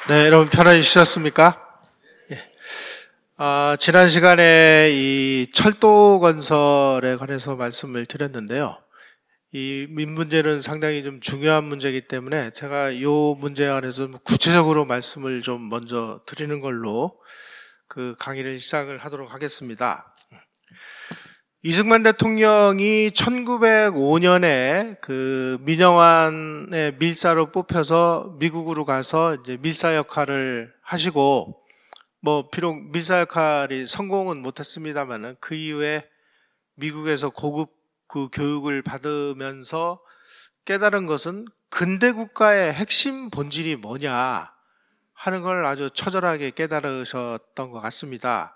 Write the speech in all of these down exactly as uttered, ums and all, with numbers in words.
네, 여러분 편안히 쉬셨습니까? 예. 아, 지난 시간에 이 철도 건설에 관해서 말씀을 드렸는데요. 이 민문제는 상당히 좀 중요한 문제이기 때문에 제가 이 문제에 관해서 구체적으로 말씀을 좀 먼저 드리는 걸로 그 강의를 시작을 하도록 하겠습니다. 이승만 대통령이 천구백오 년에 그 민영환의 밀사로 뽑혀서 미국으로 가서 이제 밀사 역할을 하시고, 뭐 비록 밀사 역할이 성공은 못했습니다만은 그 이후에 미국에서 고급 그 교육을 받으면서 깨달은 것은 근대 국가의 핵심 본질이 뭐냐 하는 걸 아주 처절하게 깨달으셨던 것 같습니다.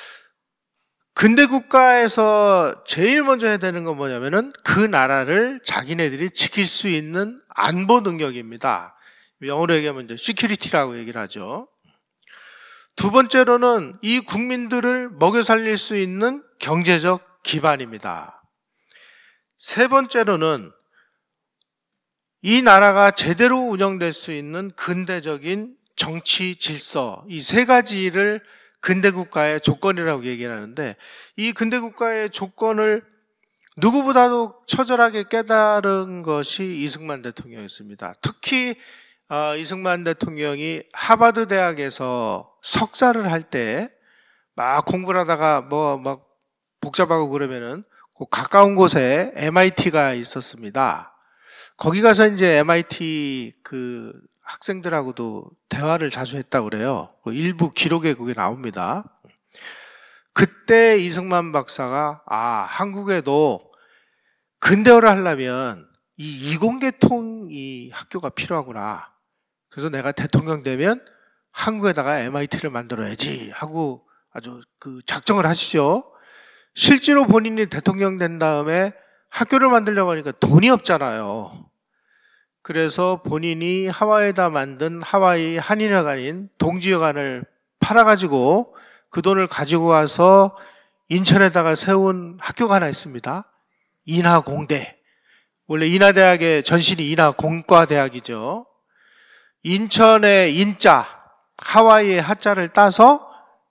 근대 국가에서 제일 먼저 해야 되는 건 뭐냐면은 그 나라를 자기네들이 지킬 수 있는 안보 능력입니다. 영어로 얘기하면 이제 security라고 얘기를 하죠. 두 번째로는 이 국민들을 먹여 살릴 수 있는 경제적 기반입니다. 세 번째로는 이 나라가 제대로 운영될 수 있는 근대적인 정치 질서, 이 세 가지를 근대 국가의 조건이라고 얘기를 하는데, 이 근대 국가의 조건을 누구보다도 처절하게 깨달은 것이 이승만 대통령이었습니다. 특히 어, 이승만 대통령이 하버드 대학에서 석사를 할 때 막 공부를 하다가 뭐 막 복잡하고 그러면은 그 가까운 곳에 엠아이티가 있었습니다. 거기 가서 이제 엠아이티 그 학생들하고도 대화를 자주 했다고 그래요. 일부 기록에 그게 나옵니다. 그때 이승만 박사가 아, 한국에도 근대화를 하려면 이 이공계통 이 학교가 필요하구나. 그래서 내가 대통령 되면 한국에다가 엠아이티를 만들어야지 하고 아주 그 작정을 하시죠. 실제로 본인이 대통령 된 다음에 학교를 만들려고 하니까 돈이 없잖아요. 그래서 본인이 하와이에다 만든 하와이 한인회관인 동지회관을 팔아가지고 그 돈을 가지고 와서 인천에다가 세운 학교가 하나 있습니다. 인하공대. 원래 인하대학의 전신이 인하공과대학이죠. 인천의 인자, 하와이의 하자를 따서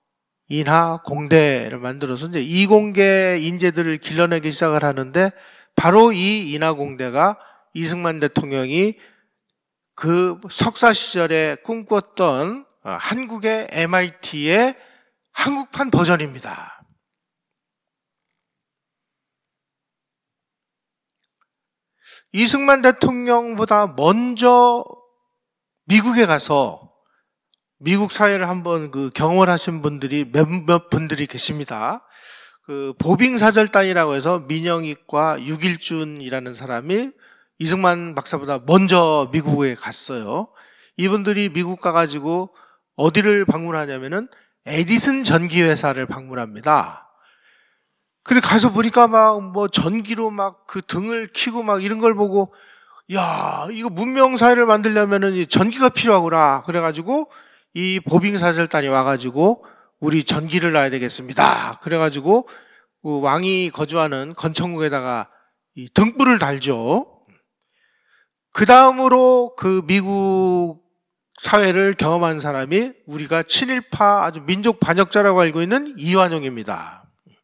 인하공대를 만들어서 이제 이공계 인재들을 길러내기 시작을 하는데, 바로 이 인하공대가 이승만 대통령이 그 석사 시절에 꿈꿨던 한국의 엠아이티의 한국판 버전입니다. 이승만 대통령보다 먼저 미국에 가서 미국 사회를 한번 그 경험을 하신 분들이 몇몇 분들이 계십니다. 그 보빙사절단이라고 해서 민영익과 육일준이라는 사람이 이승만 박사보다 먼저 미국에 갔어요. 이분들이 미국 가가지고 어디를 방문하냐면은 에디슨 전기회사를 방문합니다. 그래 가서 보니까 막 뭐 전기로 막 그 등을 켜고 막 이런 걸 보고, 야, 이거 문명사회를 만들려면은 전기가 필요하구나. 그래가지고 이 보빙사절단이 와가지고 우리 전기를 놔야 되겠습니다. 그래가지고 그 왕이 거주하는 건천국에다가 이 등불을 달죠. 그 다음으로 그 미국 사회를 경험한 사람이 우리가 친일파 아주 민족 반역자라고 알고 있는 이완용입니다.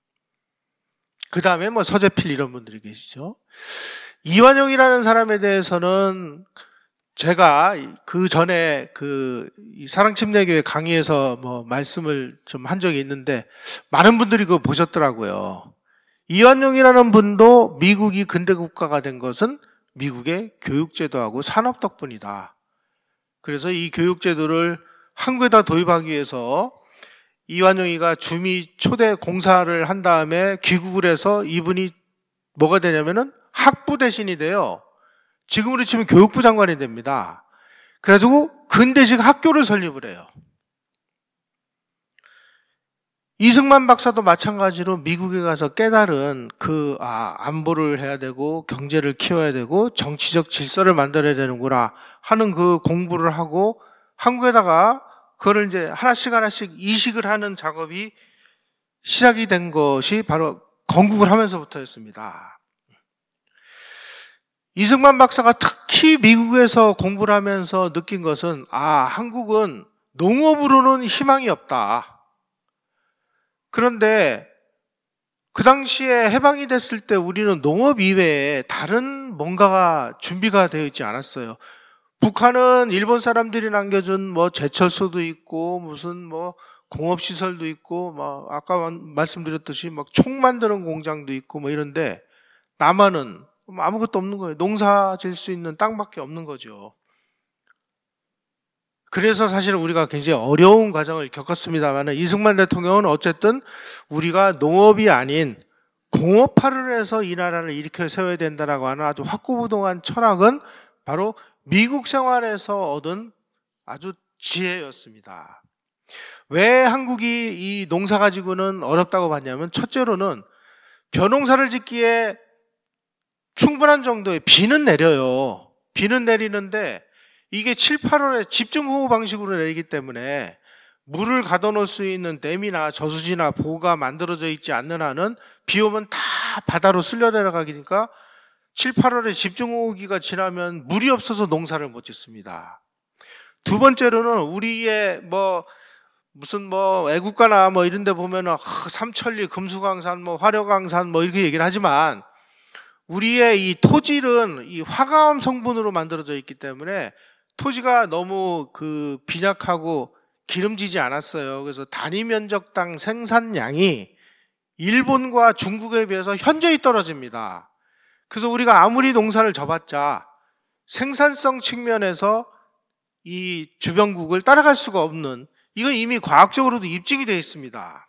그 다음에 뭐 서재필 이런 분들이 계시죠. 이완용이라는 사람에 대해서는 제가 그 전에 그 사랑침례교회 강의에서 뭐 말씀을 좀 한 적이 있는데 많은 분들이 그거 보셨더라고요. 이완용이라는 분도 미국이 근대 국가가 된 것은 미국의 교육제도하고 산업 덕분이다. 그래서 이 교육제도를 한국에다 도입하기 위해서 이완용이가 주미 초대 공사를 한 다음에 귀국을 해서 이분이 뭐가 되냐면은 학부 대신이 돼요. 지금으로 치면 교육부 장관이 됩니다. 그래가지고 근대식 학교를 설립을 해요. 이승만 박사도 마찬가지로 미국에 가서 깨달은 그, 아, 안보를 해야 되고, 경제를 키워야 되고, 정치적 질서를 만들어야 되는구나 하는 그 공부를 하고, 한국에다가 그거를 이제 하나씩 하나씩 이식을 하는 작업이 시작이 된 것이 바로 건국을 하면서부터였습니다. 이승만 박사가 특히 미국에서 공부를 하면서 느낀 것은, 아, 한국은 농업으로는 희망이 없다. 그런데 그 당시에 해방이 됐을 때 우리는 농업 이외에 다른 뭔가가 준비가 되어 있지 않았어요. 북한은 일본 사람들이 남겨준 뭐 제철소도 있고 무슨 뭐 공업시설도 있고 뭐 아까 말씀드렸듯이 막 총 만드는 공장도 있고 뭐 이런데 남한은 아무것도 없는 거예요. 농사 질 수 있는 땅밖에 없는 거죠. 그래서 사실 우리가 굉장히 어려운 과정을 겪었습니다만 이승만 대통령은 어쨌든 우리가 농업이 아닌 공업화를 해서 이 나라를 일으켜 세워야 된다라고 하는 아주 확고부동한 철학은 바로 미국 생활에서 얻은 아주 지혜였습니다. 왜 한국이 이 농사 가지고는 어렵다고 봤냐면 첫째로는 벼농사를 짓기에 충분한 정도의 비는 내려요. 비는 내리는데 이게 칠, 팔월에 집중호우 방식으로 내리기 때문에 물을 가둬놓을 수 있는 댐이나 저수지나 보가 만들어져 있지 않는 한은 비 오면 다 바다로 쓸려 내려가니까 칠, 팔월에 집중호우기가 지나면 물이 없어서 농사를 못 짓습니다. 두 번째로는 우리의 뭐 무슨 뭐 애국가나 뭐 이런 데 보면은 삼천리, 금수강산, 뭐 화려강산 뭐 이렇게 얘기를 하지만 우리의 이 토질은 이 화가암 성분으로 만들어져 있기 때문에 토지가 너무 그 빈약하고 기름지지 않았어요. 그래서 단위 면적당 생산량이 일본과 중국에 비해서 현저히 떨어집니다. 그래서 우리가 아무리 농사를 져봤자 생산성 측면에서 이 주변국을 따라갈 수가 없는, 이건 이미 과학적으로도 입증이 되어 있습니다.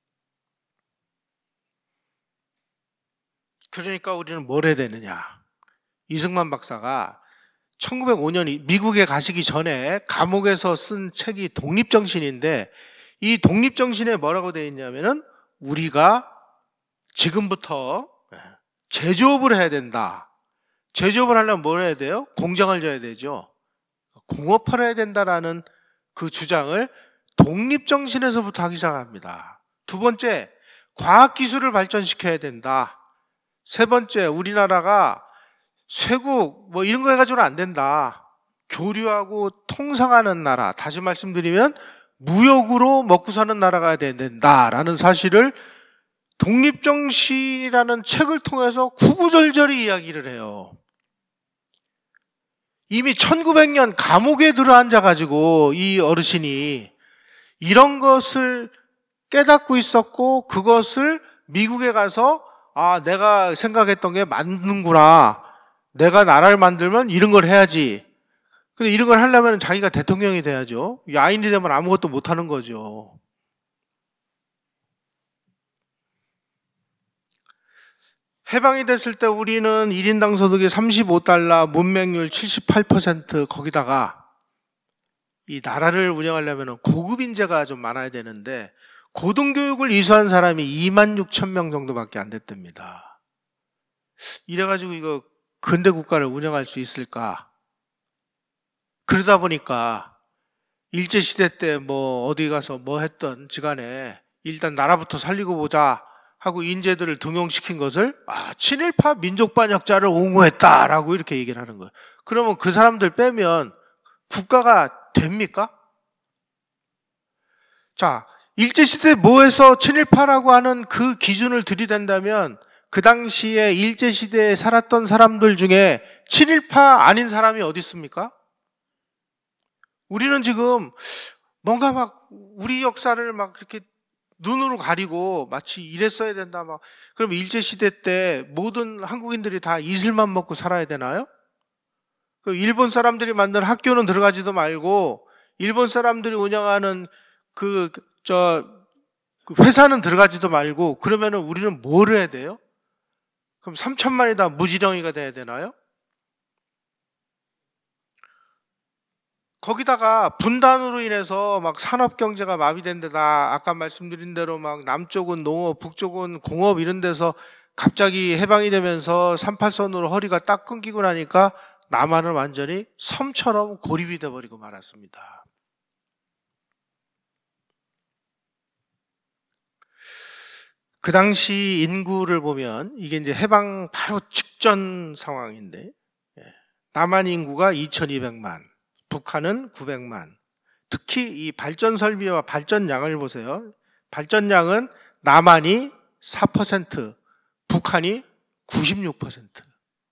그러니까 우리는 뭘 해야 되느냐. 이승만 박사가 천구백오 년 미국에 가시기 전에 감옥에서 쓴 책이 독립정신인데 이 독립정신에 뭐라고 되어 있냐면은 우리가 지금부터 제조업을 해야 된다. 제조업을 하려면 뭘 해야 돼요? 공장을 져야 되죠. 공업화를 해야 된다라는 그 주장을 독립정신에서부터 하기 시작합니다. 두 번째, 과학기술을 발전시켜야 된다. 세 번째, 우리나라가 쇠국 뭐 이런 거 해가지고는 안 된다. 교류하고 통상하는 나라, 다시 말씀드리면 무역으로 먹고 사는 나라가 돼야 된다라는 사실을 독립정신이라는 책을 통해서 구구절절히 이야기를 해요. 이미 천구백 년 감옥에 들어앉아가지고 이 어르신이 이런 것을 깨닫고 있었고 그것을 미국에 가서 아, 내가 생각했던 게 맞는구나. 내가 나라를 만들면 이런 걸 해야지. 근데 이런 걸 하려면 자기가 대통령이 돼야죠. 야인이 되면 아무것도 못하는 거죠. 해방이 됐을 때 우리는 일 인당 소득이 삼십오 달러, 문맹률 칠십팔 퍼센트, 거기다가 이 나라를 운영하려면 고급 인재가 좀 많아야 되는데 고등교육을 이수한 사람이 이만 육천 명 정도밖에 안 됐답니다. 이래가지고 이거 근대 국가를 운영할 수 있을까? 그러다 보니까 일제시대 때 뭐 어디 가서 뭐 했던 지간에 일단 나라부터 살리고 보자 하고 인재들을 등용시킨 것을 아, 친일파 민족반역자를 옹호했다라고 이렇게 얘기를 하는 거예요. 그러면 그 사람들 빼면 국가가 됩니까? 자, 일제시대 뭐해서 친일파라고 하는 그 기준을 들이댄다면 그 당시에 일제시대에 살았던 사람들 중에 친일파 아닌 사람이 어디 있습니까? 우리는 지금 뭔가 막 우리 역사를 막 그렇게 눈으로 가리고 마치 이랬어야 된다 막. 그럼 일제시대 때 모든 한국인들이 다 이슬만 먹고 살아야 되나요? 그 일본 사람들이 만든 학교는 들어가지도 말고 일본 사람들이 운영하는 그 저 회사는 들어가지도 말고 그러면은 우리는 뭘 해야 돼요? 그럼 삼천만이 다 무지렁이가 돼야 되나요? 거기다가 분단으로 인해서 막 산업경제가 마비된 데다 아까 말씀드린 대로 막 남쪽은 농업, 북쪽은 공업 이런 데서 갑자기 해방이 되면서 삼팔선으로 허리가 딱 끊기고 나니까 남한은 완전히 섬처럼 고립이 돼버리고 말았습니다. 그 당시 인구를 보면 이게 이제 해방 바로 직전 상황인데 남한 인구가 이천이백만, 북한은 구백만. 특히 이 발전 설비와 발전량을 보세요. 발전량은 남한이 사 퍼센트, 북한이 구십육 퍼센트.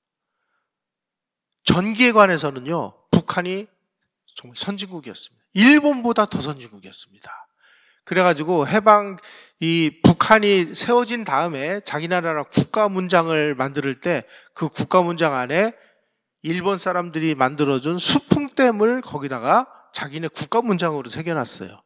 전기에 관해서는요, 북한이 정말 선진국이었습니다. 일본보다 더 선진국이었습니다. 그래가지고 해방, 이 북한이 세워진 다음에 자기 나라 국가 문장을 만들 때 그 국가 문장 안에 일본 사람들이 만들어준 수풍댐을 거기다가 자기네 국가 문장으로 새겨놨어요.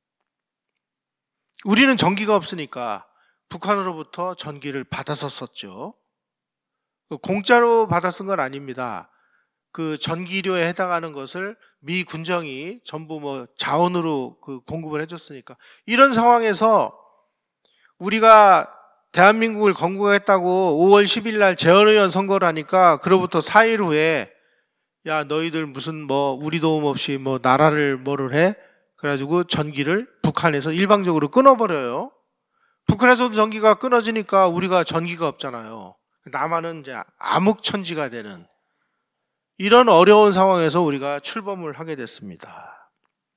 우리는 전기가 없으니까 북한으로부터 전기를 받아서 썼죠. 공짜로 받아 쓴 건 아닙니다. 그 전기료에 해당하는 것을 미 군정이 전부 뭐 자원으로 그 공급을 해줬으니까. 이런 상황에서 우리가 대한민국을 건국했다고 오월 십일 날 재헌의원 선거를 하니까 그로부터 사 일 후에 야 너희들 무슨 뭐 우리 도움 없이 뭐 나라를 뭐를 해? 그래가지고 전기를 북한에서 일방적으로 끊어버려요. 북한에서도 전기가 끊어지니까 우리가 전기가 없잖아요. 남한은 이제 암흑천지가 되는 이런 어려운 상황에서 우리가 출범을 하게 됐습니다.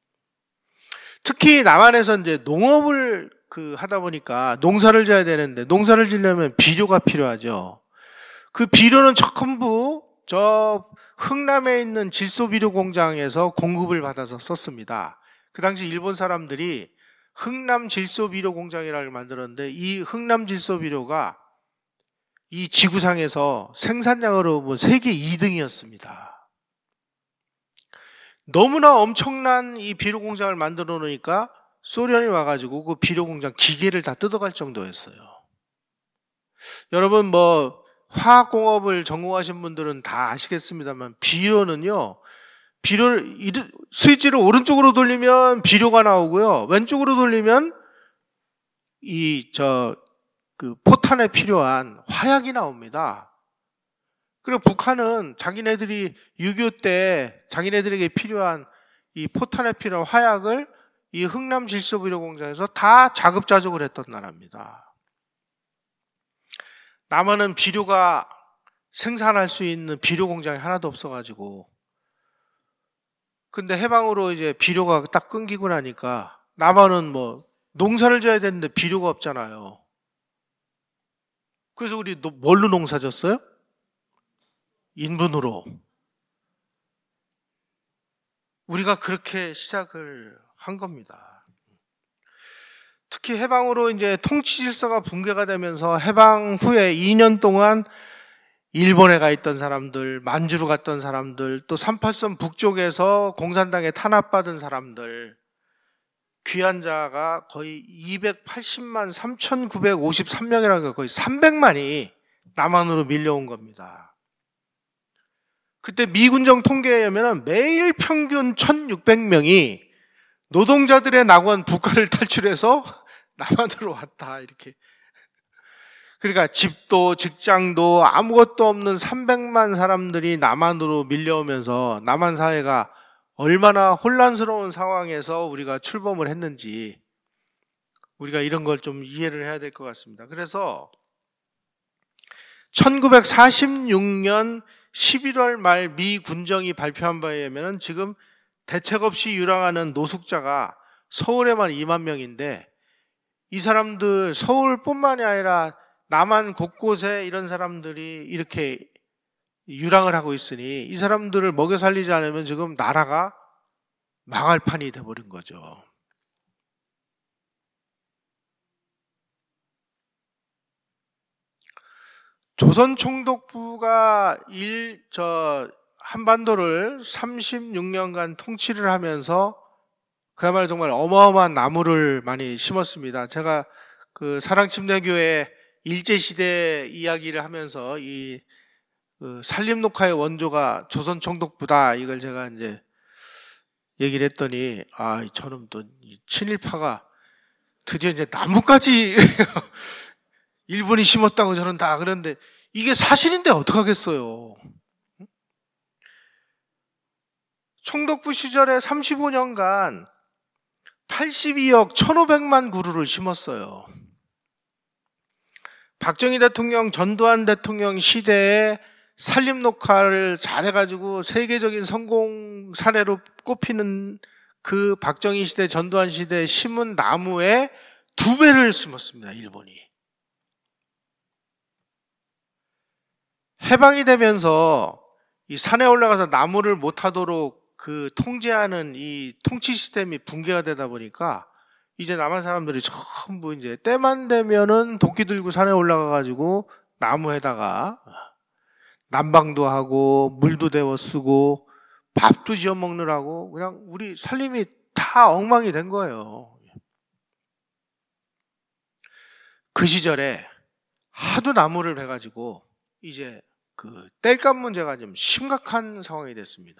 특히 남한에서 이제 농업을 그 하다 보니까 농사를 져야 되는데 농사를 지려면 비료가 필요하죠. 그 비료는 전부 저 흥남에 있는 질소비료 공장에서 공급을 받아서 썼습니다. 그 당시 일본 사람들이 흥남 질소비료 공장이라는 걸 만들었는데 이 흥남 질소비료가 이 지구상에서 생산량으로 뭐 세계 이 등이었습니다. 너무나 엄청난 이 비료 공장을 만들어 놓으니까 소련이 와가지고 그 비료 공장 기계를 다 뜯어갈 정도였어요. 여러분 뭐 화학공업을 전공하신 분들은 다 아시겠습니다만 비료는요, 비료를 스위치를 오른쪽으로 돌리면 비료가 나오고요, 왼쪽으로 돌리면 이 저 그 포탄에 필요한 화약이 나옵니다. 그리고 북한은 자기네들이 육이오 때 자기네들에게 필요한 이 포탄에 필요한 화약을 이 흥남 질소비료 공장에서 다 자급자족을 했던 나라입니다. 남한은 비료가 생산할 수 있는 비료 공장이 하나도 없어가지고, 근데 해방으로 이제 비료가 딱 끊기고 나니까 남한은 뭐 농사를 져야 되는데 비료가 없잖아요. 그래서 우리 뭘로 농사 졌어요? 인분으로. 우리가 그렇게 시작을 한 겁니다. 특히 해방으로 이제 통치 질서가 붕괴가 되면서 해방 후에 이 년 동안 일본에 가 있던 사람들, 만주로 갔던 사람들, 또 삼팔선 북쪽에서 공산당에 탄압받은 사람들, 귀한 자가 거의 이백팔십만 삼천구백오십삼 명이라는 거, 거의 삼백만이 남한으로 밀려온 겁니다. 그때 미군정 통계에 의하면 매일 평균 천육백 명이 노동자들의 낙원 북한을 탈출해서 남한으로 왔다, 이렇게. 그러니까 집도 직장도 아무것도 없는 삼백만 사람들이 남한으로 밀려오면서 남한 사회가 얼마나 혼란스러운 상황에서 우리가 출범을 했는지 우리가 이런 걸 좀 이해를 해야 될 것 같습니다. 그래서 천구백사십육 년 십일월 말 미 군정이 발표한 바에 의하면 지금 대책 없이 유랑하는 노숙자가 서울에만 이만 명인데, 이 사람들 서울뿐만이 아니라 남한 곳곳에 이런 사람들이 이렇게 유랑을 하고 있으니 이 사람들을 먹여 살리지 않으면 지금 나라가 망할 판이 돼버린 거죠. 조선총독부가 일, 저, 한반도를 삼십육 년간 통치를 하면서 그야말로 정말 어마어마한 나무를 많이 심었습니다. 제가 그 사랑침례교회 일제시대 이야기를 하면서 이 그 산림녹화의 원조가 조선총독부다, 이걸 제가 이제 얘기를 했더니, 아, 저놈 또 친일파가 드디어 이제 나무까지 일본이 심었다고 저런다. 그런데 이게 사실인데 어떡하겠어요. 총독부 시절에 삼십오 년간 팔십이억 천오백만 그루를 심었어요. 박정희 대통령, 전두환 대통령 시대에 산림 녹화를 잘해가지고 세계적인 성공 사례로 꼽히는 그 박정희 시대, 전두환 시대에 심은 나무에 두 배를 심었습니다, 일본이. 해방이 되면서 이 산에 올라가서 나무를 못하도록 그 통제하는 이 통치 시스템이 붕괴가 되다 보니까 이제 남한 사람들이 전부 이제 때만 되면은 도끼 들고 산에 올라가가지고 나무에다가 난방도 하고 물도 데워 쓰고 밥도 지어 먹느라고 그냥 우리 살림이 다 엉망이 된 거예요. 그 시절에 하도 나무를 해가지고 이제 그 땔감 문제가 좀 심각한 상황이 됐습니다.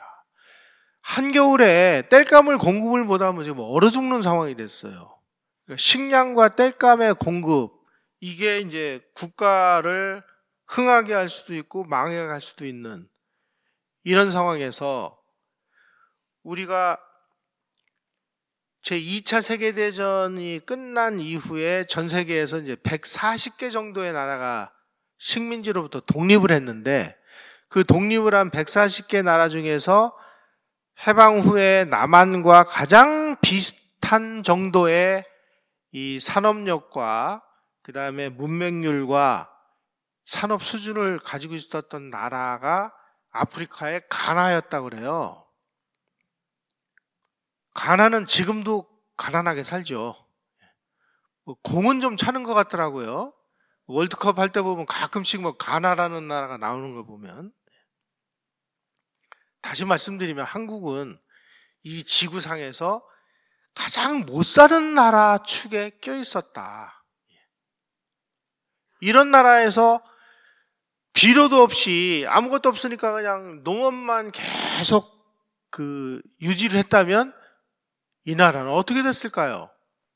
한겨울에 땔감을 공급을 못하면 지금 얼어 죽는 상황이 됐어요. 식량과 땔감의 공급, 이게 이제 국가를 흥하게 할 수도 있고 망하게 할 수도 있는 이런 상황에서 우리가 제이 차 세계대전이 끝난 이후에 전 세계에서 이제 백사십 개 정도의 나라가 식민지로부터 독립을 했는데 그 독립을 한 백사십 개 나라 중에서 해방 후에 남한과 가장 비슷한 정도의 이 산업력과 그 다음에 문맹률과 산업 수준을 가지고 있었던 나라가 아프리카의 가나였다고 그래요. 가나는 지금도 가난하게 살죠. 뭐 공은 좀 차는 것 같더라고요. 월드컵 할 때 보면 가끔씩 뭐 가나라는 나라가 나오는 걸 보면. 다시 말씀드리면 한국은 이 지구상에서 가장 못 사는 나라 축에 껴 있었다. 이런 나라에서 비료도 없이 아무것도 없으니까 그냥 농업만 계속 그 유지를 했다면 이 나라는 어떻게 됐을까요?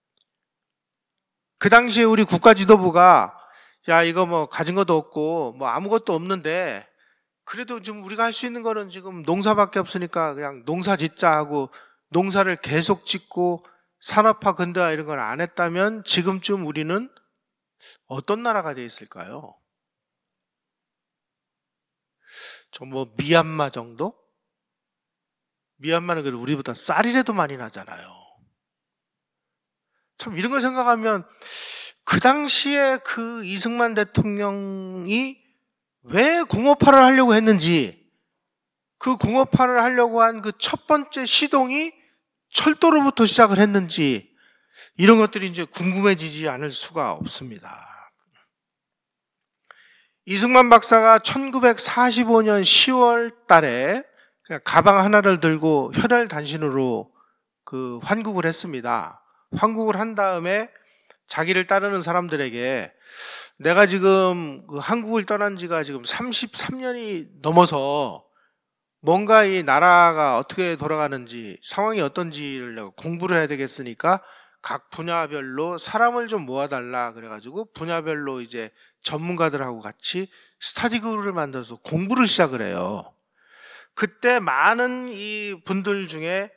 그 당시에 우리 국가 지도부가 야 이거 뭐 가진 것도 없고 뭐 아무것도 없는데 그래도 지금 우리가 할 수 있는 거는 지금 농사밖에 없으니까 그냥 농사 짓자 하고 농사를 계속 짓고 산업화 근대화 이런 걸 안 했다면 지금쯤 우리는 어떤 나라가 돼 있을까요? 저 뭐 미얀마 정도? 미얀마는 그래도 우리보다 쌀이라도 많이 나잖아요. 참 이런 걸 생각하면 그 당시에 그 이승만 대통령이 왜 공업화를 하려고 했는지, 그 공업화를 하려고 한 그 첫 번째 시동이 철도로부터 시작을 했는지, 이런 것들이 이제 궁금해지지 않을 수가 없습니다. 이승만 박사가 천구백사십오 년 시월 달에 그냥 가방 하나를 들고 혈혈단신으로 그 환국을 했습니다. 환국을 한 다음에 자기를 따르는 사람들에게 내가 지금 그 한국을 떠난 지가 지금 삼십삼 년이 넘어서 뭔가 이 나라가 어떻게 돌아가는지 상황이 어떤지를 내가 공부를 해야 되겠으니까 각 분야별로 사람을 좀 모아달라 그래가지고 분야별로 이제 전문가들하고 같이 스터디 그룹을 만들어서 공부를 시작을 해요. 그때 많은 이 분들 중에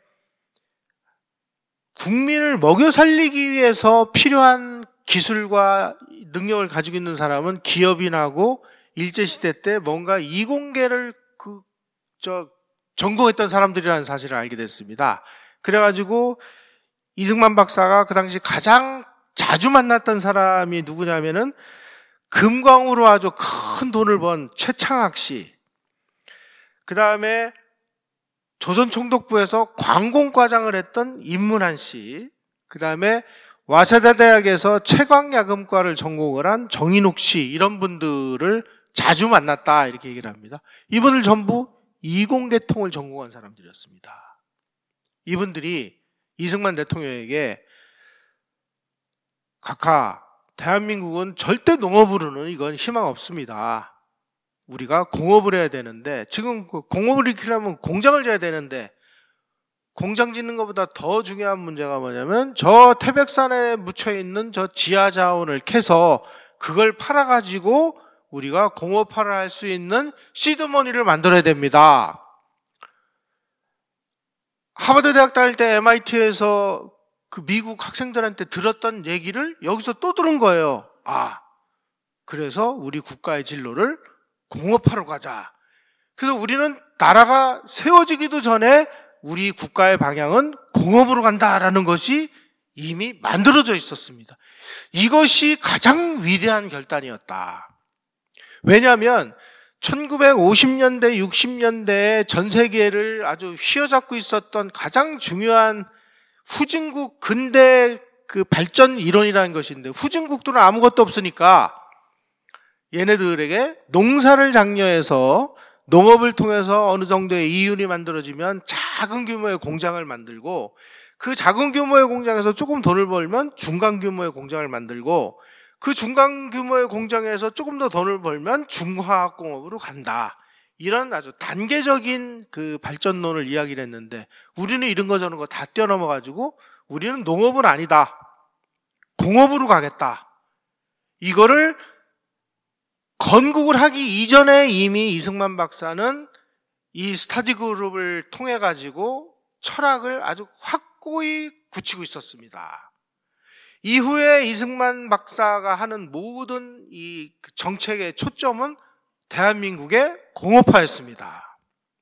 국민을 먹여 살리기 위해서 필요한 기술과 능력을 가지고 있는 사람은 기업인하고 일제시대 때 뭔가 이공계를 그, 저, 전공했던 사람들이라는 사실을 알게 됐습니다. 그래가지고 이승만 박사가 그 당시 가장 자주 만났던 사람이 누구냐면은 금광으로 아주 큰 돈을 번 최창학 씨, 그 다음에 조선총독부에서 관공과장을 했던 임문한 씨, 그 다음에 와세다 대학에서 채광야금과를 전공을 한 정인욱 씨, 이런 분들을 자주 만났다 이렇게 얘기를 합니다. 이분들 전부 이공계통을 전공한 사람들이었습니다. 이분들이 이승만 대통령에게 각하, 대한민국은 절대 농업으로는 이건 희망 없습니다. 우리가 공업을 해야 되는데, 지금 공업을 일으키려면 공장을 져야 되는데, 공장 짓는 것보다 더 중요한 문제가 뭐냐면 저 태백산에 묻혀있는 저 지하자원을 캐서 그걸 팔아가지고 우리가 공업화를 할 수 있는 시드머니를 만들어야 됩니다. 하버드 대학 다닐 때 엠아이티에서 그 미국 학생들한테 들었던 얘기를 여기서 또 들은 거예요. 아, 그래서 우리 국가의 진로를 공업하러 가자. 그래서 우리는 나라가 세워지기도 전에 우리 국가의 방향은 공업으로 간다라는 것이 이미 만들어져 있었습니다. 이것이 가장 위대한 결단이었다. 왜냐하면 천구백오십 년대, 육십 년대에 전 세계를 아주 휘어잡고 있었던 가장 중요한 후진국 근대 그 발전 이론이라는 것인데, 후진국들은 아무것도 없으니까 얘네들에게 농사를 장려해서 농업을 통해서 어느 정도의 이윤이 만들어지면 작은 규모의 공장을 만들고, 그 작은 규모의 공장에서 조금 돈을 벌면 중간 규모의 공장을 만들고, 그 중간 규모의 공장에서 조금 더 돈을 벌면 중화학공업으로 간다. 이런 아주 단계적인 그 발전론을 이야기를 했는데, 우리는 이런 거 저런 거 다 뛰어넘어가지고 우리는 농업은 아니다, 공업으로 가겠다. 이거를 건국을 하기 이전에 이미 이승만 박사는 이 스터디 그룹을 통해 가지고 철학을 아주 확고히 굳히고 있었습니다. 이후에 이승만 박사가 하는 모든 이 정책의 초점은 대한민국의 공업화였습니다.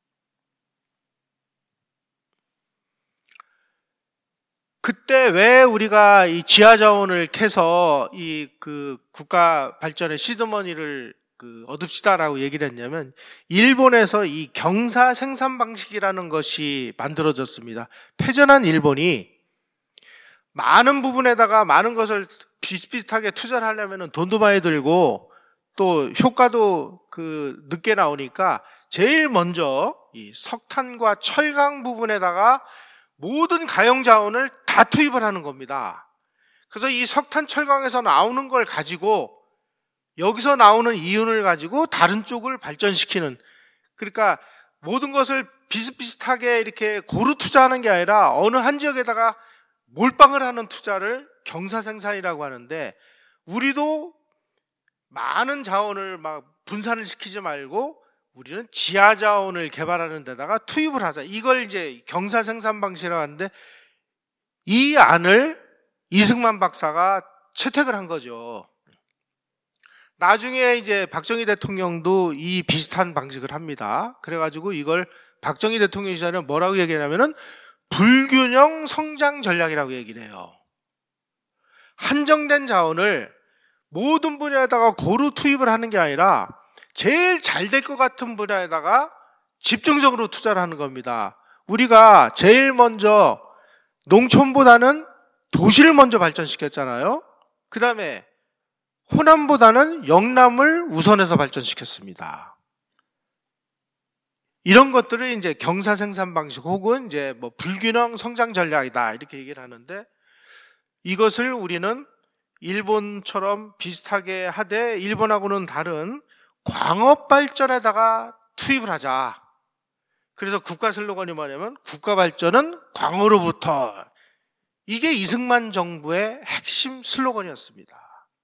그때 왜 우리가 이 지하자원을 캐서 이 그 국가 발전의 시드머니를 그 얻읍시다라고 얘기를 했냐면, 일본에서 이 경사 생산 방식이라는 것이 만들어졌습니다. 패전한 일본이 많은 부분에다가 많은 것을 비슷비슷하게 투자를 하려면 돈도 많이 들고 또 효과도 그 늦게 나오니까 제일 먼저 이 석탄과 철강 부분에다가 모든 가용 자원을 다 투입을 하는 겁니다. 그래서 이 석탄 철강에서 나오는 걸 가지고, 여기서 나오는 이윤을 가지고 다른 쪽을 발전시키는, 그러니까 모든 것을 비슷비슷하게 이렇게 고루 투자하는 게 아니라 어느 한 지역에다가 몰빵을 하는 투자를 경사생산이라고 하는데, 우리도 많은 자원을 막 분산을 시키지 말고 우리는 지하 자원을 개발하는 데다가 투입을 하자. 이걸 이제 경사생산 방식이라고 하는데, 이 안을 이승만 박사가 채택을 한 거죠. 나중에 이제 박정희 대통령도 이 비슷한 방식을 합니다. 그래가지고 이걸 박정희 대통령 시절에 뭐라고 얘기하냐면은 불균형 성장 전략이라고 얘기를 해요. 한정된 자원을 모든 분야에다가 고루 투입을 하는 게 아니라 제일 잘 될 것 같은 분야에다가 집중적으로 투자를 하는 겁니다. 우리가 제일 먼저 농촌보다는 도시를 먼저 발전시켰잖아요. 그 다음에 호남보다는 영남을 우선해서 발전시켰습니다. 이런 것들을 이제 경사 생산 방식 혹은 이제 뭐 불균형 성장 전략이다 이렇게 얘기를 하는데, 이것을 우리는 일본처럼 비슷하게 하되 일본하고는 다른 광업 발전에다가 투입을 하자. 그래서 국가 슬로건이 뭐냐면 국가 발전은 광어로부터. 이게 이승만 정부의 핵심 슬로건이었습니다.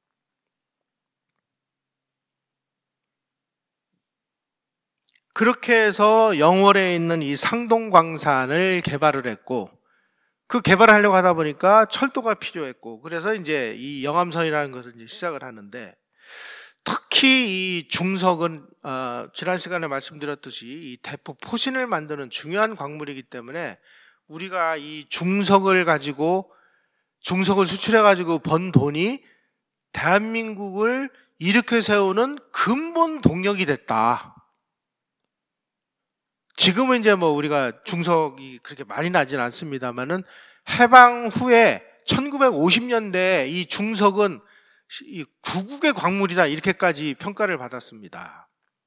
그렇게 해서 영월에 있는 이 상동광산을 개발을 했고, 그 개발을 하려고 하다 보니까 철도가 필요했고, 그래서 이제 이 영암선이라는 것을 이제 시작을 하는데, 특히 이 중석은 어, 지난 시간에 말씀드렸듯이 이 대포 포신을 만드는 중요한 광물이기 때문에 우리가 이 중석을 가지고 중석을 수출해 가지고 번 돈이 대한민국을 일으켜 세우는 근본 동력이 됐다. 지금은 이제 뭐 우리가 중석이 그렇게 많이 나진 않습니다만은 해방 후에 천구백오십 년대에 이 중석은 이 구국의 광물이다 이렇게까지 평가를 받았습니다.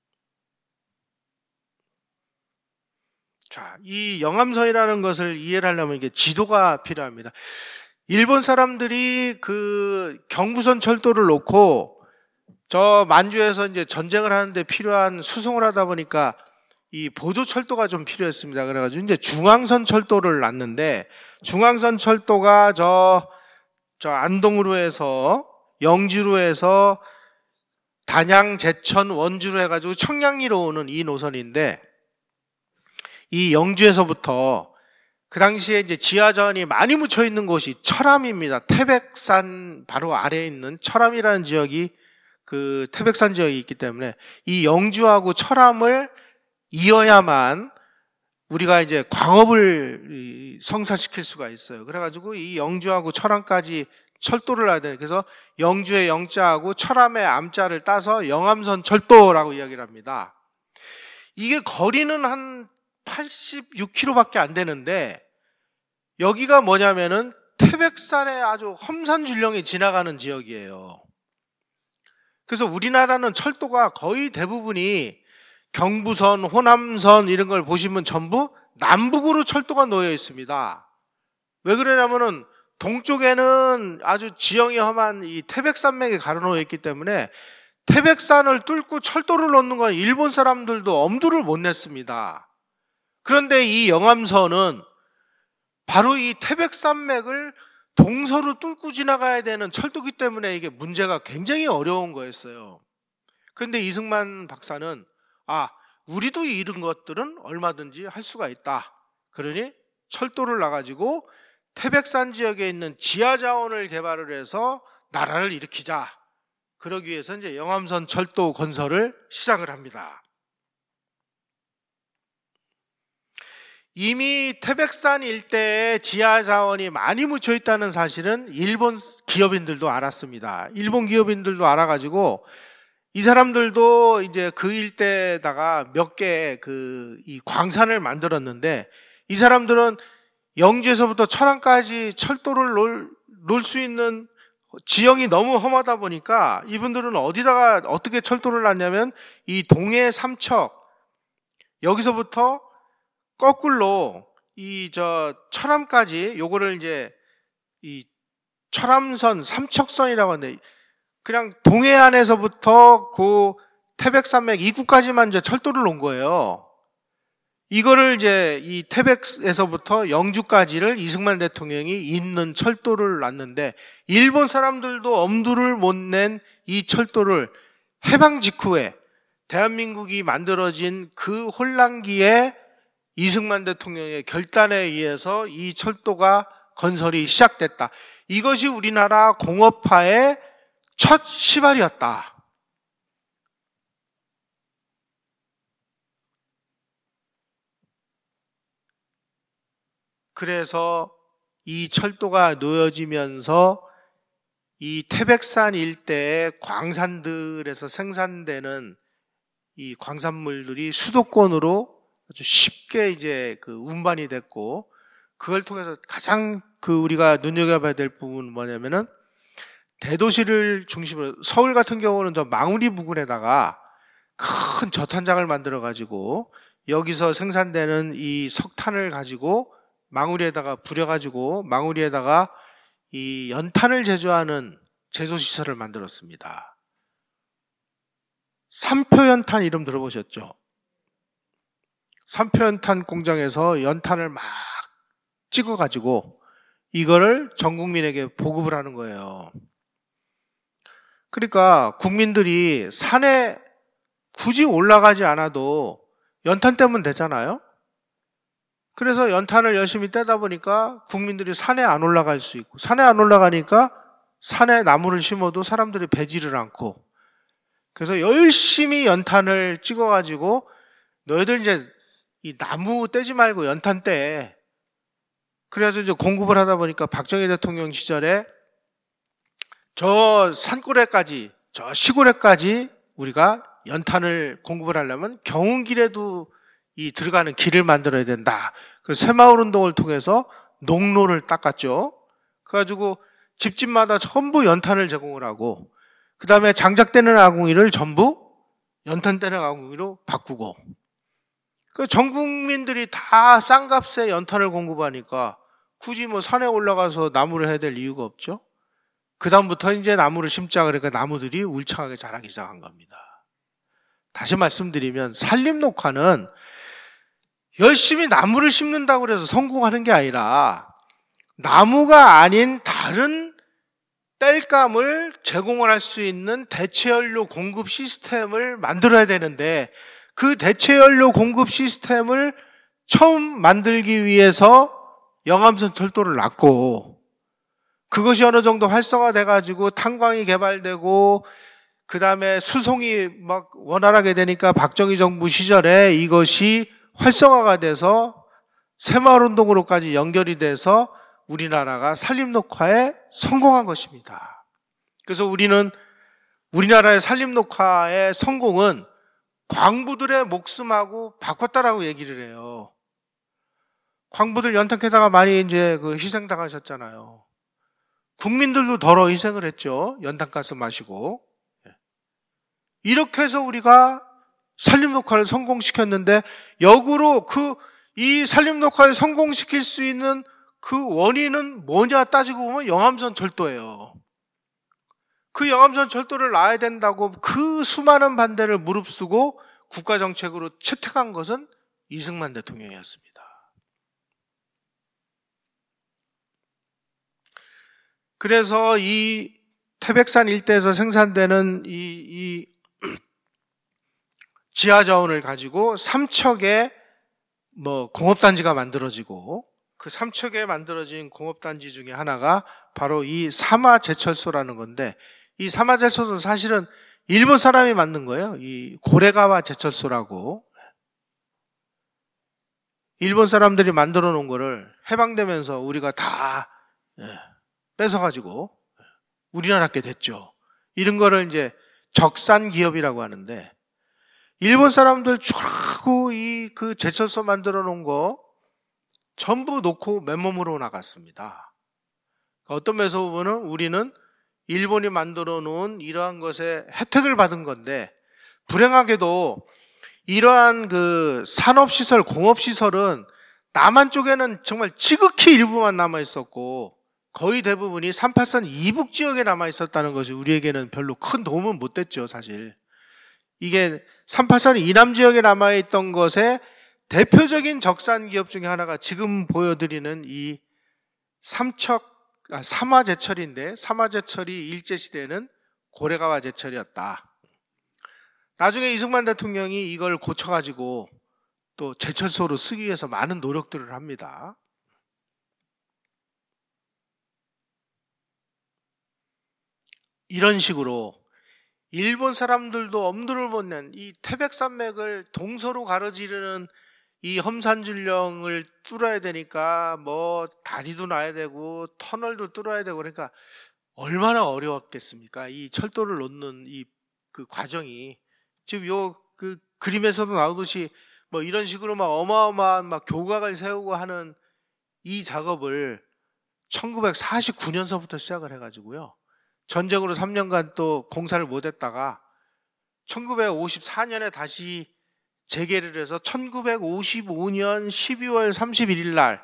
자, 이 영암선이라는 것을 이해를 하려면 이게 지도가 필요합니다. 일본 사람들이 그 경부선 철도를 놓고 저 만주에서 이제 전쟁을 하는데 필요한 수송을 하다 보니까 이 보조 철도가 좀 필요했습니다. 그래가지고 이제 중앙선 철도를 놨는데, 중앙선 철도가 저, 저 안동으로 해서 영주로 해서 단양, 제천, 원주로 해가지고 청량리로 오는 이 노선인데, 이 영주에서부터 그 당시에 이제 지하자원이 많이 묻혀 있는 곳이 철암입니다. 태백산 바로 아래에 있는 철암이라는 지역이 그 태백산 지역이 있기 때문에 이 영주하고 철암을 이어야만 우리가 이제 광업을 성사시킬 수가 있어요. 그래가지고 이 영주하고 철암까지 철도를 해야 돼요. 그래서 영주의 영자하고 철암의 암자를 따서 영암선 철도라고 이야기를 합니다. 이게 거리는 한 팔십육 킬로미터밖에 안 되는데 여기가 뭐냐면은 태백산의 아주 험산줄령이 지나가는 지역이에요. 그래서 우리나라는 철도가 거의 대부분이 경부선, 호남선 이런 걸 보시면 전부 남북으로 철도가 놓여 있습니다. 왜 그러냐면은 동쪽에는 아주 지형이 험한 이 태백산맥이 가로놓여 있기 때문에 태백산을 뚫고 철도를 놓는 건 일본 사람들도 엄두를 못 냈습니다. 그런데 이 영암선은 바로 이 태백산맥을 동서로 뚫고 지나가야 되는 철도기 때문에 이게 문제가 굉장히 어려운 거였어요. 그런데 이승만 박사는 아, 우리도 이런 것들은 얼마든지 할 수가 있다. 그러니 철도를 놔가지고 태백산 지역에 있는 지하자원을 개발을 해서 나라를 일으키자. 그러기 위해서 이제 영암선 철도 건설을 시작을 합니다. 이미 태백산 일대에 지하자원이 많이 묻혀 있다는 사실은 일본 기업인들도 알았습니다. 일본 기업인들도 알아가지고 이 사람들도 이제 그 일대에다가 몇 개의 그 이 광산을 만들었는데 이 사람들은 영주에서부터 철암까지 철도를 놓을, 놓을 수 있는 지형이 너무 험하다 보니까 이분들은 어디다가 어떻게 철도를 놨냐면 이 동해 삼척 여기서부터 거꾸로 이 저 철암까지 요거를 이제 이 철암선 삼척선이라고 하는데 그냥 동해안에서부터 그 태백산맥 입구까지만 이제 철도를 놓은 거예요. 이거를 이제 이 태백에서부터 영주까지를 이승만 대통령이 있는 철도를 놨는데 일본 사람들도 엄두를 못 낸 이 철도를 해방 직후에 대한민국이 만들어진 그 혼란기에 이승만 대통령의 결단에 의해서 이 철도가 건설이 시작됐다. 이것이 우리나라 공업화의 첫 시발이었다. 그래서 이 철도가 놓여지면서 이 태백산 일대의 광산들에서 생산되는 이 광산물들이 수도권으로 아주 쉽게 이제 그 운반이 됐고, 그걸 통해서 가장 그 우리가 눈여겨봐야 될 부분은 뭐냐면은 대도시를 중심으로 서울 같은 경우는 저 망우리 부근에다가 큰 저탄장을 만들어 가지고 여기서 생산되는 이 석탄을 가지고 망우리에다가 부려가지고 망우리에다가 이 연탄을 제조하는 제조시설을 만들었습니다. 삼표연탄 이름 들어보셨죠? 삼표연탄 공장에서 연탄을 막 찍어가지고 이거를 전 국민에게 보급을 하는 거예요. 그러니까 국민들이 산에 굳이 올라가지 않아도 연탄 떼면 되잖아요? 그래서 연탄을 열심히 떼다 보니까 국민들이 산에 안 올라갈 수 있고, 산에 안 올라가니까 산에 나무를 심어도 사람들이 베지를 않고, 그래서 열심히 연탄을 찍어가지고 너희들 이제 이 나무 떼지 말고 연탄 떼. 그래서 이제 공급을 하다 보니까 박정희 대통령 시절에 저 산골에까지, 저 시골에까지 우리가 연탄을 공급을 하려면 경운길에도 이 들어가는 길을 만들어야 된다. 그 새마을 운동을 통해서 농로를 닦았죠. 그래가지고 집집마다 전부 연탄을 제공을 하고, 그 다음에 장작되는 아궁이를 전부 연탄되는 아궁이로 바꾸고, 그 전 국민들이 다 싼 값에 연탄을 공급하니까 굳이 뭐 산에 올라가서 나무를 해야 될 이유가 없죠. 그 다음부터 이제 나무를 심자 그러니까 나무들이 울창하게 자라기 시작한 겁니다. 다시 말씀드리면 산림녹화는 열심히 나무를 심는다고 해서 성공하는 게 아니라 나무가 아닌 다른 땔감을 제공을 할 수 있는 대체연료 공급 시스템을 만들어야 되는데, 그 대체연료 공급 시스템을 처음 만들기 위해서 영암선 철도를 놨고, 그것이 어느 정도 활성화돼가지고 탄광이 개발되고 그 다음에 수송이 막 원활하게 되니까 박정희 정부 시절에 이것이 활성화가 돼서 새마을운동으로까지 연결이 돼서 우리나라가 산림녹화에 성공한 것입니다. 그래서 우리는 우리나라의 산림녹화의 성공은 광부들의 목숨하고 바꿨다라고 얘기를 해요. 광부들 연탄캐다가 많이 이제 그 희생당하셨잖아요. 국민들도 더러 희생을 했죠. 연탄가스 마시고. 이렇게 해서 우리가 산림녹화를 성공시켰는데 역으로 그 이 산림녹화를 성공시킬 수 있는 그 원인은 뭐냐 따지고 보면 영암선 철도예요. 그 영암선 철도를 놔야 된다고 그 수많은 반대를 무릅쓰고 국가정책으로 채택한 것은 이승만 대통령이었습니다. 그래서 이 태백산 일대에서 생산되는 이, 이 지하자원을 가지고 삼척의 뭐 공업단지가 만들어지고 그 삼척에 만들어진 공업단지 중에 하나가 바로 이 사마제철소라는 건데 이 사마제철소는 사실은 일본 사람이 만든 거예요. 이 고레가와 제철소라고. 일본 사람들이 만들어 놓은 거를 해방되면서 우리가 다 뺏어가지고 우리나라께 됐죠. 이런 거를 이제 적산기업이라고 하는데 일본 사람들 쭉 이 그 제철소 만들어 놓은 거 전부 놓고 맨몸으로 나갔습니다. 어떤 면에서 보면은 우리는 일본이 만들어 놓은 이러한 것에 혜택을 받은 건데 불행하게도 이러한 그 산업시설, 공업시설은 남한 쪽에는 정말 지극히 일부만 남아 있었고 거의 대부분이 삼팔선 이북 지역에 남아 있었다는 것이 우리에게는 별로 큰 도움은 못 됐죠, 사실. 이게 삼팔선 이남 지역에 남아있던 것에 대표적인 적산 기업 중에 하나가 지금 보여드리는 이 삼척, 아, 사마제철인데 사마제철이 일제시대에는 고레가와 제철이었다. 나중에 이승만 대통령이 이걸 고쳐가지고 또 제철소로 쓰기 위해서 많은 노력들을 합니다. 이런 식으로 일본 사람들도 엄두를 못 낸 이 태백산맥을 동서로 가로지르는 이 험산줄령을 뚫어야 되니까 뭐 다리도 놔야 되고 터널도 뚫어야 되고 그러니까 얼마나 어려웠겠습니까? 이 철도를 놓는 이 그 과정이 지금 요 그 그림에서도 나오듯이 뭐 이런 식으로 막 어마어마한 막 교각을 세우고 하는 이 작업을 천구백사십구 년서부터 시작을 해가지고요. 전쟁으로 삼 년간 또 공사를 못했다가 천구백오십사 년에 다시 재개를 해서 천구백오십오 년 십이월 삼십일일 날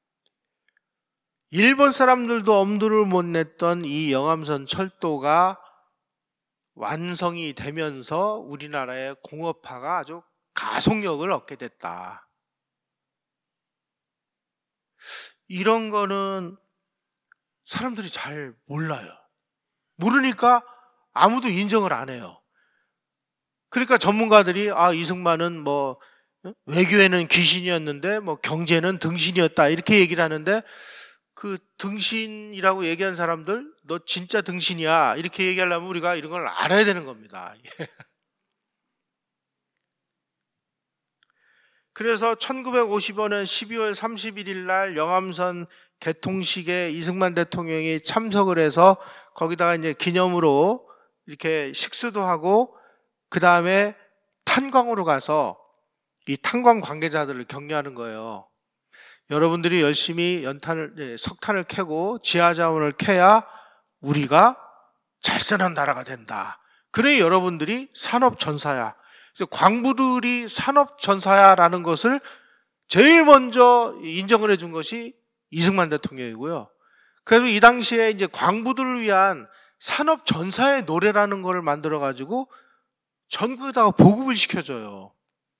일본 사람들도 엄두를 못 냈던 이 영암선 철도가 완성이 되면서 우리나라의 공업화가 아주 가속력을 얻게 됐다. 이런 거는 사람들이 잘 몰라요. 모르니까 아무도 인정을 안 해요. 그러니까 전문가들이 아 이승만은 뭐 외교에는 귀신이었는데 뭐 경제는 등신이었다 이렇게 얘기를 하는데 그 등신이라고 얘기한 사람들 너 진짜 등신이야 이렇게 얘기하려면 우리가 이런 걸 알아야 되는 겁니다. 그래서 천구백오십오 년 십이월 삼십일일 날 영암선 개통식에 이승만 대통령이 참석을 해서 거기다가 이제 기념으로 이렇게 식수도 하고 그 다음에 탄광으로 가서 이 탄광 관계자들을 격려하는 거예요. 여러분들이 열심히 연탄을, 석탄을 캐고 지하자원을 캐야 우리가 잘 사는 나라가 된다. 그래 여러분들이 산업전사야. 광부들이 산업전사야라는 것을 제일 먼저 인정을 해준 것이 이승만 대통령이고요. 그래서 이 당시에 이제 광부들을 위한 산업전사의 노래라는 것을 만들어가지고 전국에다가 보급을 시켜줘요.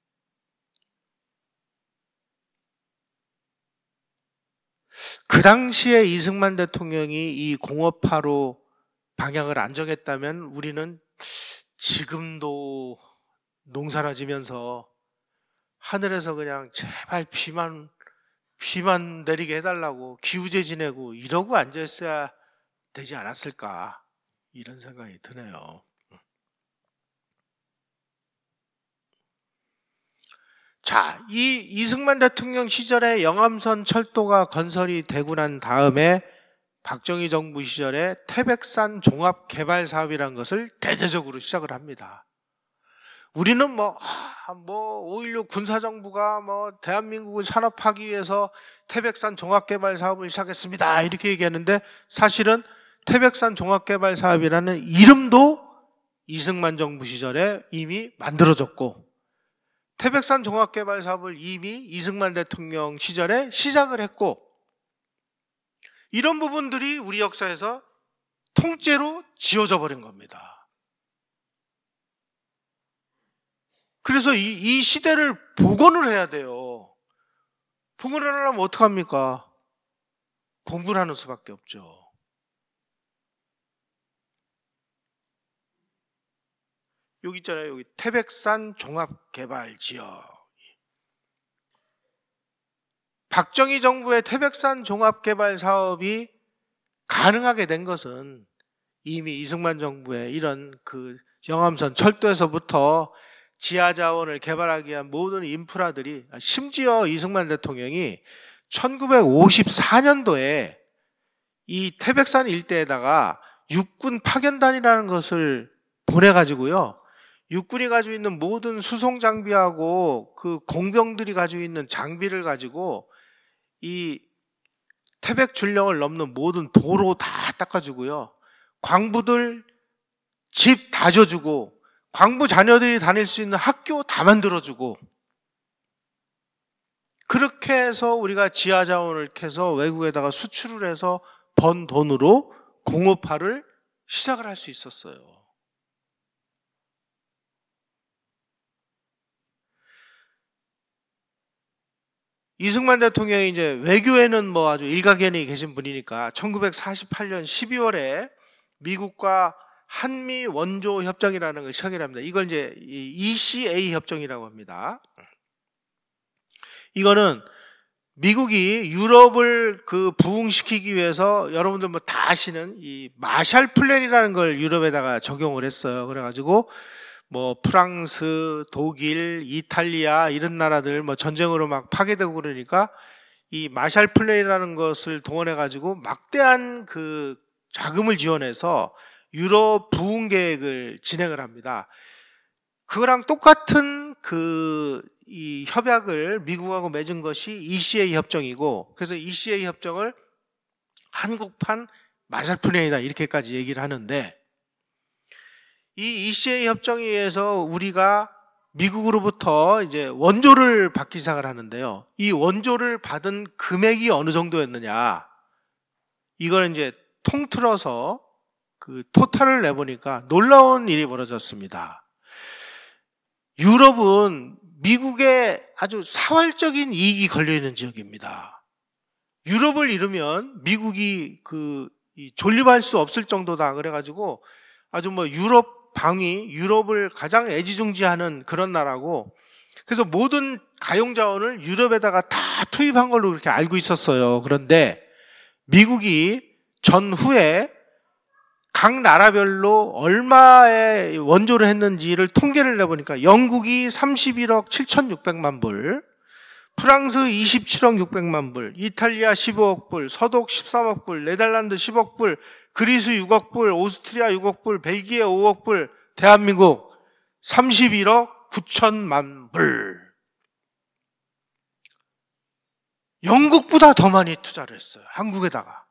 그 당시에 이승만 대통령이 이 공업화로 방향을 안 정했다면 우리는 지금도 농사라 지면서 하늘에서 그냥 제발 비만 비만 내리게 해달라고 기우제 지내고 이러고 앉아있어야 되지 않았을까 이런 생각이 드네요. 자, 이 이승만 대통령 시절에 영암선 철도가 건설이 되고 난 다음에 박정희 정부 시절에 태백산 종합개발사업이라는 것을 대대적으로 시작을 합니다. 우리는 뭐, 아, 뭐, 오일육 군사정부가 뭐, 대한민국을 산업하기 위해서 태백산 종합개발사업을 시작했습니다. 이렇게 얘기하는데 사실은 태백산 종합개발사업이라는 이름도 이승만 정부 시절에 이미 만들어졌고, 태백산 종합개발사업을 이미 이승만 대통령 시절에 시작을 했고, 이런 부분들이 우리 역사에서 통째로 지워져 버린 겁니다. 그래서 이, 이 시대를 복원을 해야 돼요. 복원을 하려면 어떡합니까? 공부를 하는 수밖에 없죠. 여기 있잖아요. 여기 태백산 종합개발지역. 박정희 정부의 태백산 종합개발 사업이 가능하게 된 것은 이미 이승만 정부의 이런 그 영암선 철도에서부터 지하자원을 개발하기 위한 모든 인프라들이, 심지어 이승만 대통령이 천구백오십사 년도에 이 태백산 일대에다가 육군 파견단이라는 것을 보내가지고요, 육군이 가지고 있는 모든 수송 장비하고 그 공병들이 가지고 있는 장비를 가지고 이 태백 줄령을 넘는 모든 도로 다 닦아주고요, 광부들 집 다 줘주고, 광부 자녀들이 다닐 수 있는 학교 다 만들어주고, 그렇게 해서 우리가 지하자원을 캐서 외국에다가 수출을 해서 번 돈으로 공업화를 시작을 할 수 있었어요. 이승만 대통령이 이제 외교에는 뭐 아주 일가견이 계신 분이니까 천구백사십팔 년 십이월에 미국과 한미 원조 협정이라는 걸 시작을 합니다. 이걸 이제 이씨에이 협정이라고 합니다. 이거는 미국이 유럽을 그 부흥시키기 위해서, 여러분들 뭐 다 아시는 이 마샬 플랜이라는 걸 유럽에다가 적용을 했어요. 그래가지고 뭐 프랑스, 독일, 이탈리아 이런 나라들 뭐 전쟁으로 막 파괴되고 그러니까 이 마샬 플랜이라는 것을 동원해 가지고 막대한 그 자금을 지원해서 유럽 부흥 계획을 진행을 합니다. 그거랑 똑같은 그 이 협약을 미국하고 맺은 것이 이씨에이 협정이고, 그래서 이씨에이 협정을 한국판 마샬 플랜이다 이렇게까지 얘기를 하는데, 이 이씨에이 협정에 의해서 우리가 미국으로부터 이제 원조를 받기 시작을 하는데요, 이 원조를 받은 금액이 어느 정도였느냐, 이걸 이제 통틀어서 그 토탈을 내보니까 놀라운 일이 벌어졌습니다. 유럽은 미국의 아주 사활적인 이익이 걸려있는 지역입니다. 유럽을 잃으면 미국이 그 존립할 수 없을 정도다. 그래가지고 아주 뭐 유럽 방위, 유럽을 가장 애지중지하는 그런 나라고, 그래서 모든 가용 자원을 유럽에다가 다 투입한 걸로 그렇게 알고 있었어요. 그런데 미국이 전후에 각 나라별로 얼마의 원조를 했는지를 통계를 내보니까 영국이 삼십일억 칠천육백만 불, 프랑스 이십칠억 육백만 불, 이탈리아 십오억 불, 서독 십삼억 불, 네덜란드 십억 불, 그리스 육억 불, 오스트리아 육억 불, 벨기에 오억 불, 대한민국 삼십일억 구천만 불. 영국보다 더 많이 투자를 했어요, 한국에다가.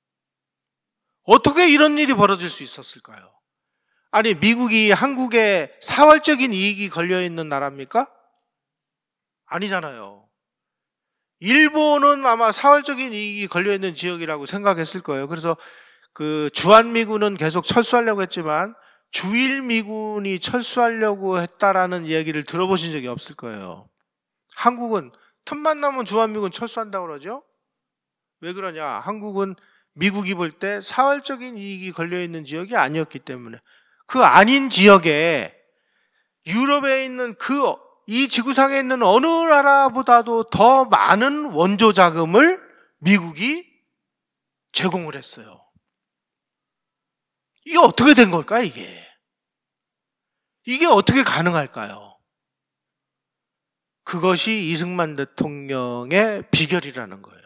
어떻게 이런 일이 벌어질 수 있었을까요? 아니, 미국이 한국에 사활적인 이익이 걸려있는 나라입니까? 아니잖아요. 일본은 아마 사활적인 이익이 걸려있는 지역이라고 생각했을 거예요. 그래서 그 주한미군은 계속 철수하려고 했지만 주일미군이 철수하려고 했다라는 이야기를 들어보신 적이 없을 거예요. 한국은 틈만 나면 주한미군 철수한다고 그러죠? 왜 그러냐? 한국은 미국이 볼 때 사활적인 이익이 걸려있는 지역이 아니었기 때문에, 그 아닌 지역에 유럽에 있는 그 이 지구상에 있는 어느 나라보다도 더 많은 원조 자금을 미국이 제공을 했어요. 이게 어떻게 된 걸까, 이게? 이게 어떻게 가능할까요? 그것이 이승만 대통령의 비결이라는 거예요.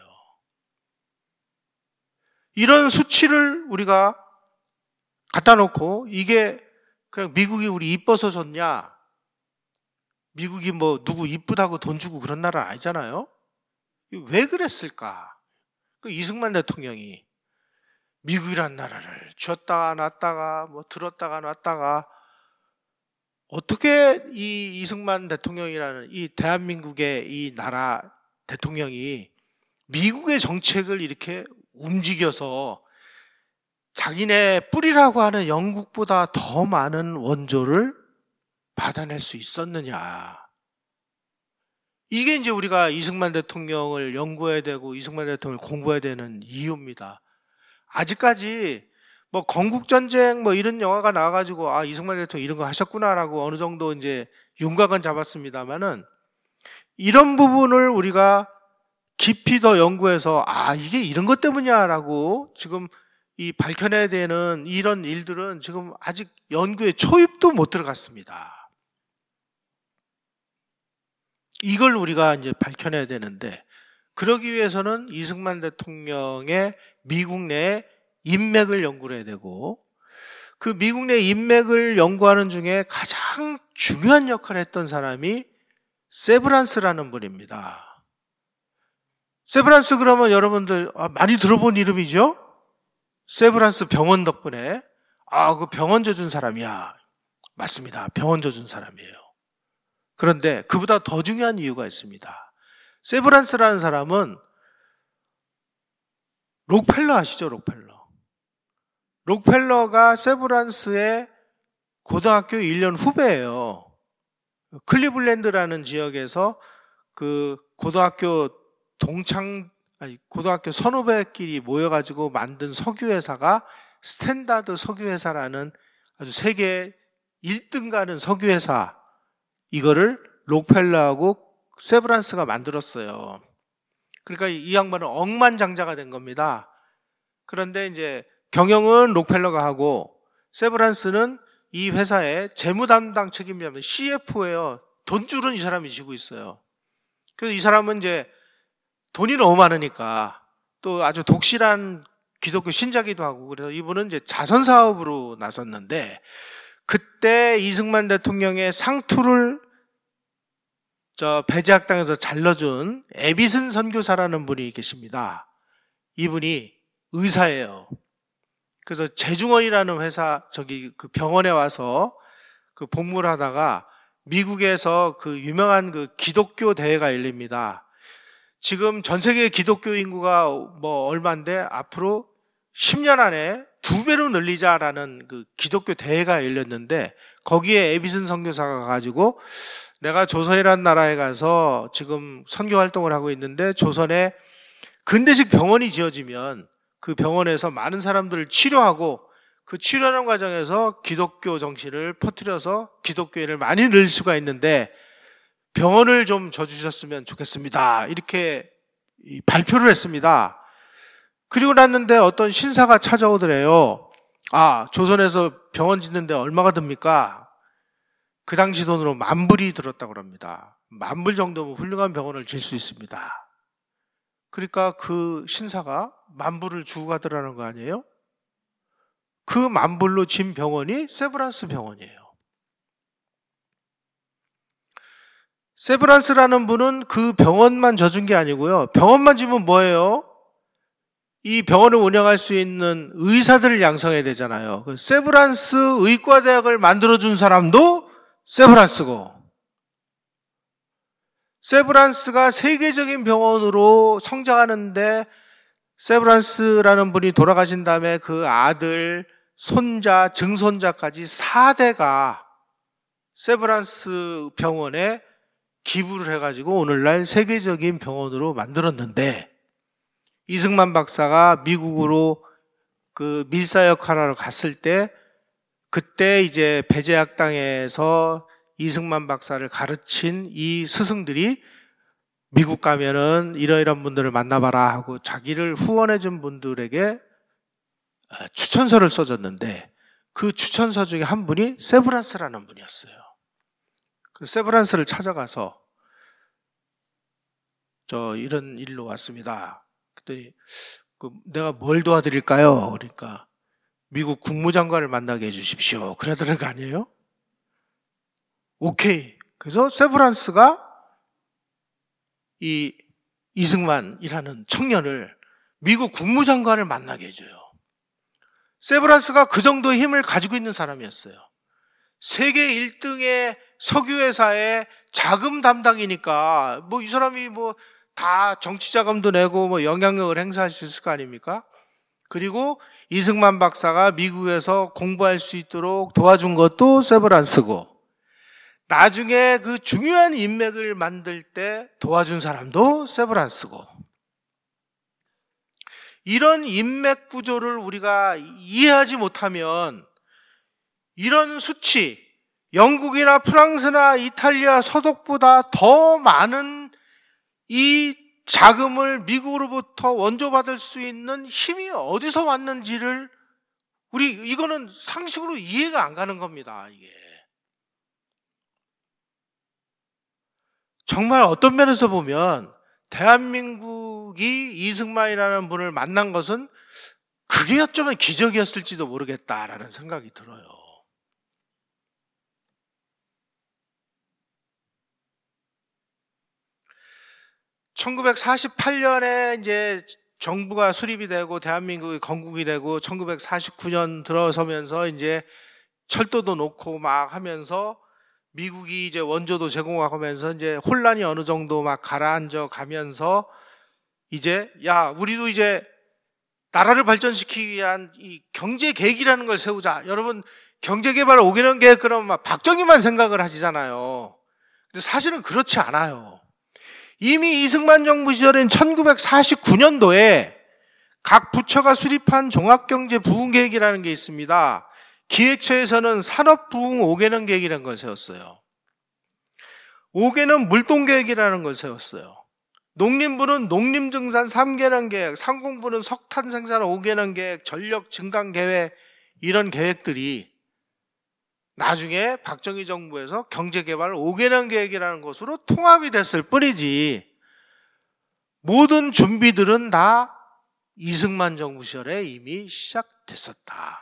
이런 수치를 우리가 갖다 놓고 이게 그냥 미국이 우리 이뻐서 줬냐? 미국이 뭐 누구 이쁘다고 돈 주고 그런 나라 아니잖아요? 왜 그랬을까? 그 이승만 대통령이 미국이란 나라를 쥐었다가 놨다가 뭐 들었다가 놨다가 어떻게 이 이승만 대통령이라는 이 대한민국의 이 나라 대통령이 미국의 정책을 이렇게 움직여서 자기네 뿌리라고 하는 영국보다 더 많은 원조를 받아낼 수 있었느냐. 이게 이제 우리가 이승만 대통령을 연구해야 되고 이승만 대통령을 공부해야 되는 이유입니다. 아직까지 뭐 건국전쟁 뭐 이런 영화가 나와가지고 아 이승만 대통령 이런 거 하셨구나라고 어느 정도 이제 윤곽은 잡았습니다만은 이런 부분을 우리가 깊이 더 연구해서 아 이게 이런 것 때문이야라고 지금 이 밝혀내야 되는 이런 일들은 지금 아직 연구에 초입도 못 들어갔습니다. 이걸 우리가 이제 밝혀내야 되는데 그러기 위해서는 이승만 대통령의 미국 내 인맥을 연구를 해야 되고 그 미국 내 인맥을 연구하는 중에 가장 중요한 역할을 했던 사람이 세브란스라는 분입니다. 세브란스 그러면 여러분들 많이 들어본 이름이죠? 세브란스 병원 덕분에 아, 그 병원 져준 사람이야. 맞습니다. 병원 져준 사람이에요. 그런데 그보다 더 중요한 이유가 있습니다. 세브란스라는 사람은 록펠러 아시죠? 록펠러. 록펠러가 세브란스의 고등학교 일 년 후배예요. 클리블랜드라는 지역에서 그 고등학교 동창, 아니, 고등학교 선후배끼리 모여가지고 만든 석유회사가 스탠다드 석유회사라는 아주 세계 일 등 가는 석유회사, 이거를 록펠러하고 세브란스가 만들었어요. 그러니까 이 양반은 억만장자가 된 겁니다. 그런데 이제 경영은 록펠러가 하고 세브란스는 이 회사의 재무 담당 책임자면 씨에프오예요. 돈줄은 이 사람이 지고 있어요. 그래서 이 사람은 이제 돈이 너무 많으니까 또 아주 독실한 기독교 신자기도 하고 그래서 이분은 이제 자선 사업으로 나섰는데 그때 이승만 대통령의 상투를 저 배제학당에서 잘라준 에비슨 선교사라는 분이 계십니다. 이분이 의사예요. 그래서 재중원이라는 회사 저기 그 병원에 와서 그 복무를 하다가 미국에서 그 유명한 그 기독교 대회가 열립니다. 지금 전 세계 기독교 인구가 뭐 얼마인데 앞으로 십 년 안에 두 배로 늘리자라는 그 기독교 대회가 열렸는데 거기에 에비슨 선교사가 가지고 내가 조선이라는 나라에 가서 지금 선교 활동을 하고 있는데 조선에 근대식 병원이 지어지면 그 병원에서 많은 사람들을 치료하고 그 치료하는 과정에서 기독교 정신을 퍼뜨려서 기독교인을 많이 늘 수가 있는데 병원을 좀 져주셨으면 좋겠습니다. 이렇게 발표를 했습니다. 그리고 났는데 어떤 신사가 찾아오더래요. 아, 조선에서 병원 짓는데 얼마가 듭니까? 그 당시 돈으로 만 불이 들었다고 합니다. 만 불 정도면 훌륭한 병원을 질 수 있습니다. 그러니까 그 신사가 만 불을 주고 가더라는 거 아니에요? 그 만 불로 진 병원이 세브란스 병원이에요. 세브란스라는 분은 그 병원만 져준 게 아니고요. 병원만 지면 뭐예요? 이 병원을 운영할 수 있는 의사들을 양성해야 되잖아요. 그 세브란스 의과대학을 만들어준 사람도 세브란스고, 세브란스가 세계적인 병원으로 성장하는데 세브란스라는 분이 돌아가신 다음에 그 아들, 손자, 증손자까지 사 대가 세브란스 병원에 기부를 해가지고 오늘날 세계적인 병원으로 만들었는데 이승만 박사가 미국으로 그 밀사 역할하러 갔을 때 그때 이제 배제학당에서 이승만 박사를 가르친 이 스승들이 미국 가면은 이러이러한 분들을 만나봐라 하고 자기를 후원해준 분들에게 추천서를 써줬는데 그 추천서 중에 한 분이 세브란스라는 분이었어요. 그 세브란스를 찾아가서 저 이런 일로 왔습니다. 그랬더니 그 내가 뭘 도와드릴까요? 그러니까 미국 국무장관을 만나게 해주십시오. 그러더는 거 아니에요? 오케이. 그래서 세브란스가 이 이승만이라는 청년을 미국 국무장관을 만나게 해줘요. 세브란스가 그 정도의 힘을 가지고 있는 사람이었어요. 세계 일 등의 석유회사의 자금 담당이니까 뭐 이 사람이 뭐 다 정치 자금도 내고 뭐 영향력을 행사할 수 있을 거 아닙니까? 그리고 이승만 박사가 미국에서 공부할 수 있도록 도와준 것도 세브란스고, 나중에 그 중요한 인맥을 만들 때 도와준 사람도 세브란스고, 이런 인맥 구조를 우리가 이해하지 못하면 이런 수치, 영국이나 프랑스나 이탈리아 서독보다 더 많은 이 자금을 미국으로부터 원조받을 수 있는 힘이 어디서 왔는지를 우리 이거는 상식으로 이해가 안 가는 겁니다. 이게 정말 어떤 면에서 보면 대한민국이 이승만이라는 분을 만난 것은 그게 어쩌면 기적이었을지도 모르겠다라는 생각이 들어요. 천구백사십팔 년에 이제 정부가 수립이 되고 대한민국이 건국이 되고 천구백사십구 년 들어서면서 이제 철도도 놓고 막 하면서 미국이 이제 원조도 제공하면서 이제 혼란이 어느 정도 막 가라앉아 가면서 이제 야, 우리도 이제 나라를 발전시키기 위한 이 경제 계획이라는 걸 세우자. 여러분, 경제 개발 오 개년 계획 그러면 막 박정희만 생각을 하시잖아요. 근데 사실은 그렇지 않아요. 이미 이승만 정부 시절인 천구백사십구 년도에 각 부처가 수립한 종합경제 부흥 계획이라는 게 있습니다. 기획처에서는 산업부흥 오 개년 계획이라는 걸 세웠어요. 오 개는 물동계획이라는 걸 세웠어요. 농림부는 농림증산 삼 개년 계획, 상공부는 석탄 생산 오 개년 계획, 전력 증강 계획, 이런 계획들이 나중에 박정희 정부에서 경제개발 오 개년 계획이라는 것으로 통합이 됐을 뿐이지 모든 준비들은 다 이승만 정부 시절에 이미 시작됐었다.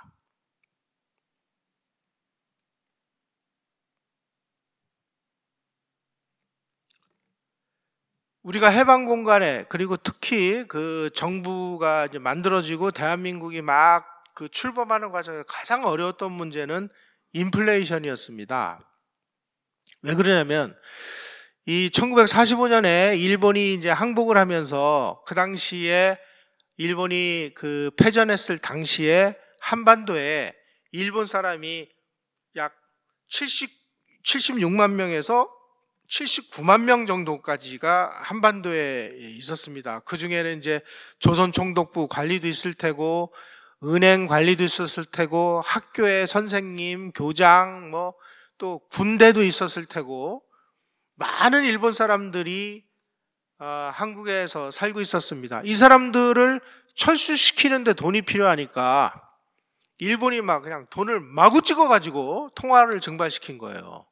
우리가 해방 공간에, 그리고 특히 그 정부가 이제 만들어지고 대한민국이 막 그 출범하는 과정에 가장 어려웠던 문제는 인플레이션이었습니다. 왜 그러냐면 이 천구백사십오 년에 일본이 이제 항복을 하면서 그 당시에 일본이 그 패전했을 당시에 한반도에 일본 사람이 약 칠십, 칠십육만 명에서 칠십구만 명 정도까지가 한반도에 있었습니다. 그 중에는 이제 조선총독부 관리도 있을 테고, 은행 관리도 있었을 테고, 학교의 선생님, 교장, 뭐 또 군대도 있었을 테고, 많은 일본 사람들이 어, 한국에서 살고 있었습니다. 이 사람들을 철수시키는데 돈이 필요하니까 일본이 막 그냥 돈을 마구 찍어가지고 통화를 증발시킨 거예요.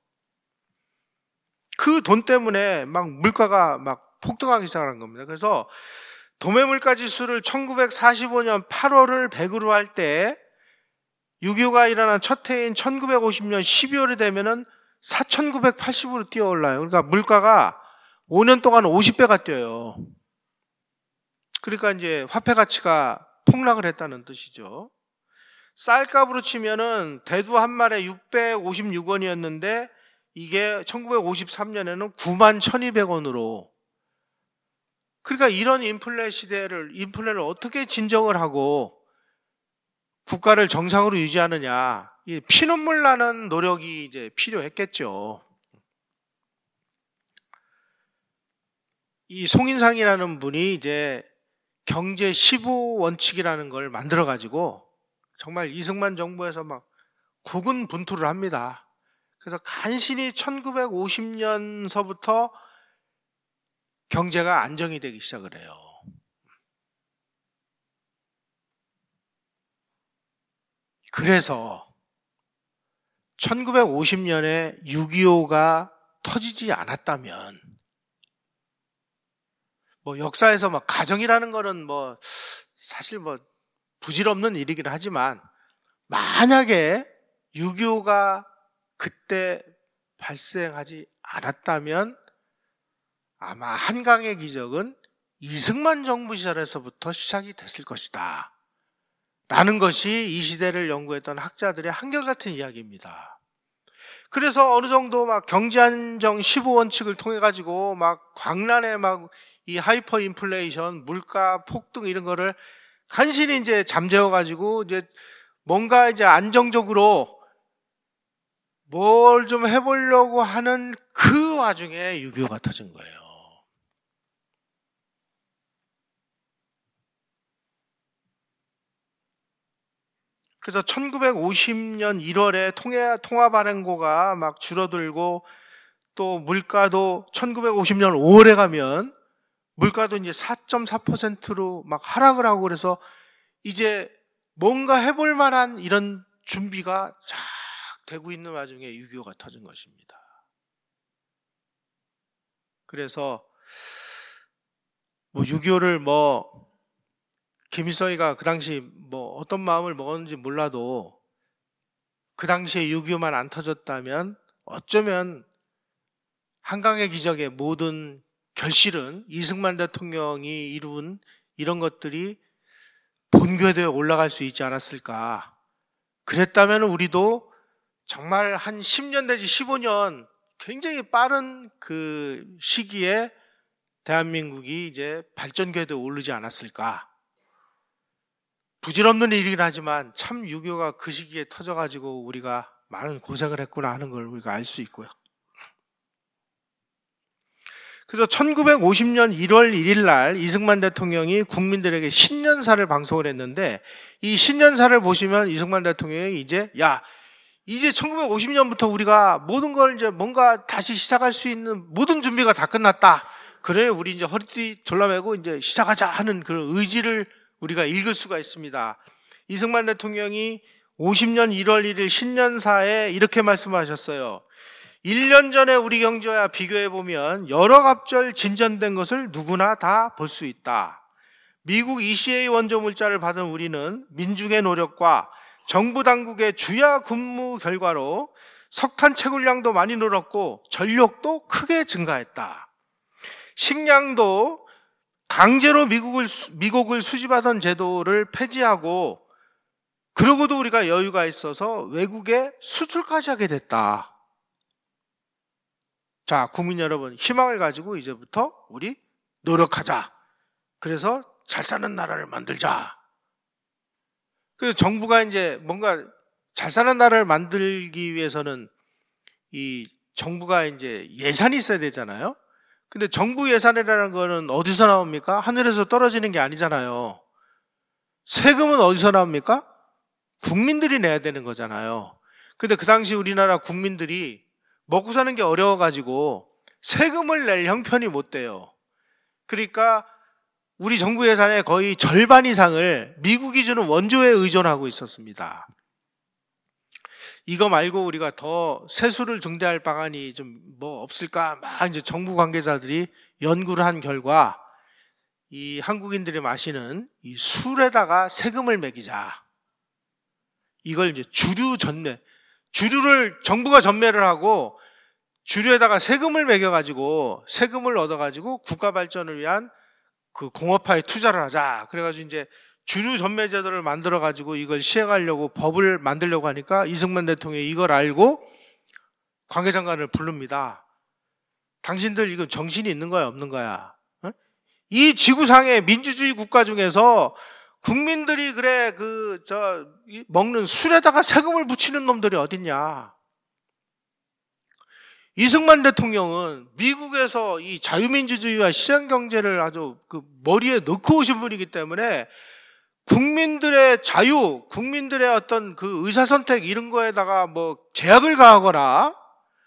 그 돈 때문에 막 물가가 막 폭등하기 시작한 겁니다. 그래서 도매물가 지수를 천구백사십오 년 팔월을 백으로 할 때 육이오가 일어난 첫 해인 천구백오십 년 십이월이 되면은 사천구백팔십으로 뛰어 올라요. 그러니까 물가가 오 년 동안 오십 배가 뛰어요. 그러니까 이제 화폐 가치가 폭락을 했다는 뜻이죠. 쌀값으로 치면은 대두 한 마리에 육백오십육 원이었는데 이게 천구백오십삼 년에는 구만 천이백 원으로. 그러니까 이런 인플레 시대를, 인플레를 어떻게 진정을 하고 국가를 정상으로 유지하느냐, 이 피눈물 나는 노력이 이제 필요했겠죠. 이 송인상이라는 분이 이제 경제 십오 원칙이라는 걸 만들어가지고 정말 이승만 정부에서 막 고군분투를 합니다. 그래서 간신히 천구백오십 년서부터 경제가 안정이 되기 시작을 해요. 그래서 천구백오십 년에 육이오가 터지지 않았다면 뭐 역사에서 막 가정이라는 거는 뭐 사실 뭐 부질없는 일이긴 하지만 만약에 육이오가 그때 발생하지 않았다면 아마 한강의 기적은 이승만 정부 시절에서부터 시작이 됐을 것이다 라는 것이 이 시대를 연구했던 학자들의 한결같은 이야기입니다. 그래서 어느 정도 막 경제안정 십오 원칙을 통해 가지고 막 광란의 막 이 하이퍼 인플레이션, 물가 폭등 이런 거를 간신히 이제 잠재워 가지고 이제 뭔가 이제 안정적으로 뭘 좀 해보려고 하는 그 와중에 육이오가 터진 거예요. 그래서 천구백오십 년 일월에 통화발행고가 막 줄어들고 또 물가도 천구백오십 년 오월에 가면 물가도 이제 사 점 사 퍼센트로 막 하락을 하고 그래서 이제 뭔가 해볼 만한 이런 준비가 쫙 되고 있는 와중에 육이오가 터진 것입니다. 그래서 뭐 육이오를 뭐 김일성이가 그 당시 뭐 어떤 마음을 먹었는지 몰라도 그 당시에 육이오만 안 터졌다면 어쩌면 한강의 기적의 모든 결실은 이승만 대통령이 이룬 이런 것들이 본궤도에 올라갈 수 있지 않았을까. 그랬다면 우리도 정말 한 십 년 내지 십오 년 굉장히 빠른 그 시기에 대한민국이 이제 발전궤도에 오르지 않았을까. 부질없는 일이긴 하지만 참 육이오가 그 시기에 터져가지고 우리가 많은 고생을 했구나 하는 걸 우리가 알 수 있고요. 그래서 천구백오십 년 일월 일일 날 이승만 대통령이 국민들에게 신년사를 방송을 했는데 이 신년사를 보시면 이승만 대통령이 이제 야 이제 천구백오십 년부터 우리가 모든 걸 이제 뭔가 다시 시작할 수 있는 모든 준비가 다 끝났다. 그래 우리 이제 허리띠 졸라매고 이제 시작하자 하는 그런 의지를 우리가 읽을 수가 있습니다. 이승만 대통령이 오십 년 일월 일일 신년사에 이렇게 말씀하셨어요. 일 년 전에 우리 경제와 비교해보면 여러 갑절 진전된 것을 누구나 다 볼 수 있다. 미국 이씨에이 원조 물자를 받은 우리는 민중의 노력과 정부 당국의 주야 근무 결과로 석탄 채굴량도 많이 늘었고 전력도 크게 증가했다. 식량도 강제로 미국을, 미국을 수집하던 제도를 폐지하고 그러고도 우리가 여유가 있어서 외국에 수출까지 하게 됐다. 자, 국민 여러분, 희망을 가지고 이제부터 우리 노력하자. 그래서 잘 사는 나라를 만들자. 그래서 정부가 이제 뭔가 잘 사는 나라를 만들기 위해서는 이 정부가 이제 예산이 있어야 되잖아요. 근데 정부 예산이라는 거는 어디서 나옵니까? 하늘에서 떨어지는 게 아니잖아요. 세금은 어디서 나옵니까? 국민들이 내야 되는 거잖아요. 근데 그 당시 우리나라 국민들이 먹고 사는 게 어려워가지고 세금을 낼 형편이 못 돼요. 그러니까 우리 정부 예산의 거의 절반 이상을 미국이 주는 원조에 의존하고 있었습니다. 이거 말고 우리가 더 세수를 증대할 방안이 좀 뭐 없을까? 막 이제 정부 관계자들이 연구를 한 결과 이 한국인들이 마시는 이 술에다가 세금을 매기자. 이걸 이제 주류 전매, 주류를 정부가 전매를 하고 주류에다가 세금을 매겨가지고 세금을 얻어가지고 국가 발전을 위한 그 공업화에 투자를 하자. 그래가지고 이제 주류 전매 제도를 만들어가지고 이걸 시행하려고 법을 만들려고 하니까 이승만 대통령이 이걸 알고 관계장관을 부릅니다. 당신들 이건 정신이 있는 거야, 없는 거야? 어? 이 지구상의 민주주의 국가 중에서 국민들이 그래 그 저 먹는 술에다가 세금을 붙이는 놈들이 어딨냐? 이승만 대통령은 미국에서 이 자유민주주의와 시장경제를 아주 그 머리에 넣고 오신 분이기 때문에 국민들의 자유, 국민들의 어떤 그 의사선택 이런 거에다가 뭐 제약을 가하거나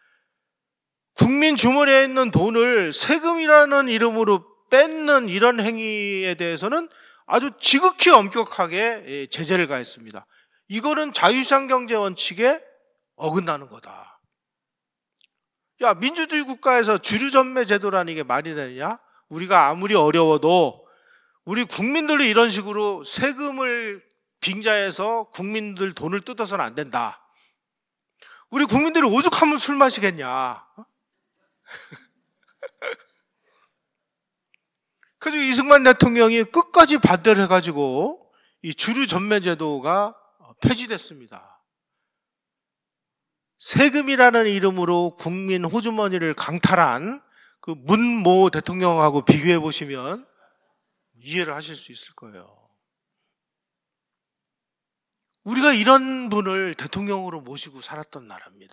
국민 주머니에 있는 돈을 세금이라는 이름으로 뺏는 이런 행위에 대해서는 아주 지극히 엄격하게 제재를 가했습니다. 이거는 자유시장 경제 원칙에 어긋나는 거다. 야, 민주주의 국가에서 주류 전매 제도라는 게 말이 되느냐? 우리가 아무리 어려워도 우리 국민들도 이런 식으로 세금을 빙자해서 국민들 돈을 뜯어서는 안 된다. 우리 국민들이 오죽하면 술 마시겠냐. 그래서 이승만 대통령이 끝까지 반대를 해가지고 이 주류전매제도가 폐지됐습니다. 세금이라는 이름으로 국민 호주머니를 강탈한 그 문모 대통령하고 비교해 보시면 이해를 하실 수 있을 거예요. 우리가 이런 분을 대통령으로 모시고 살았던 나라입니다.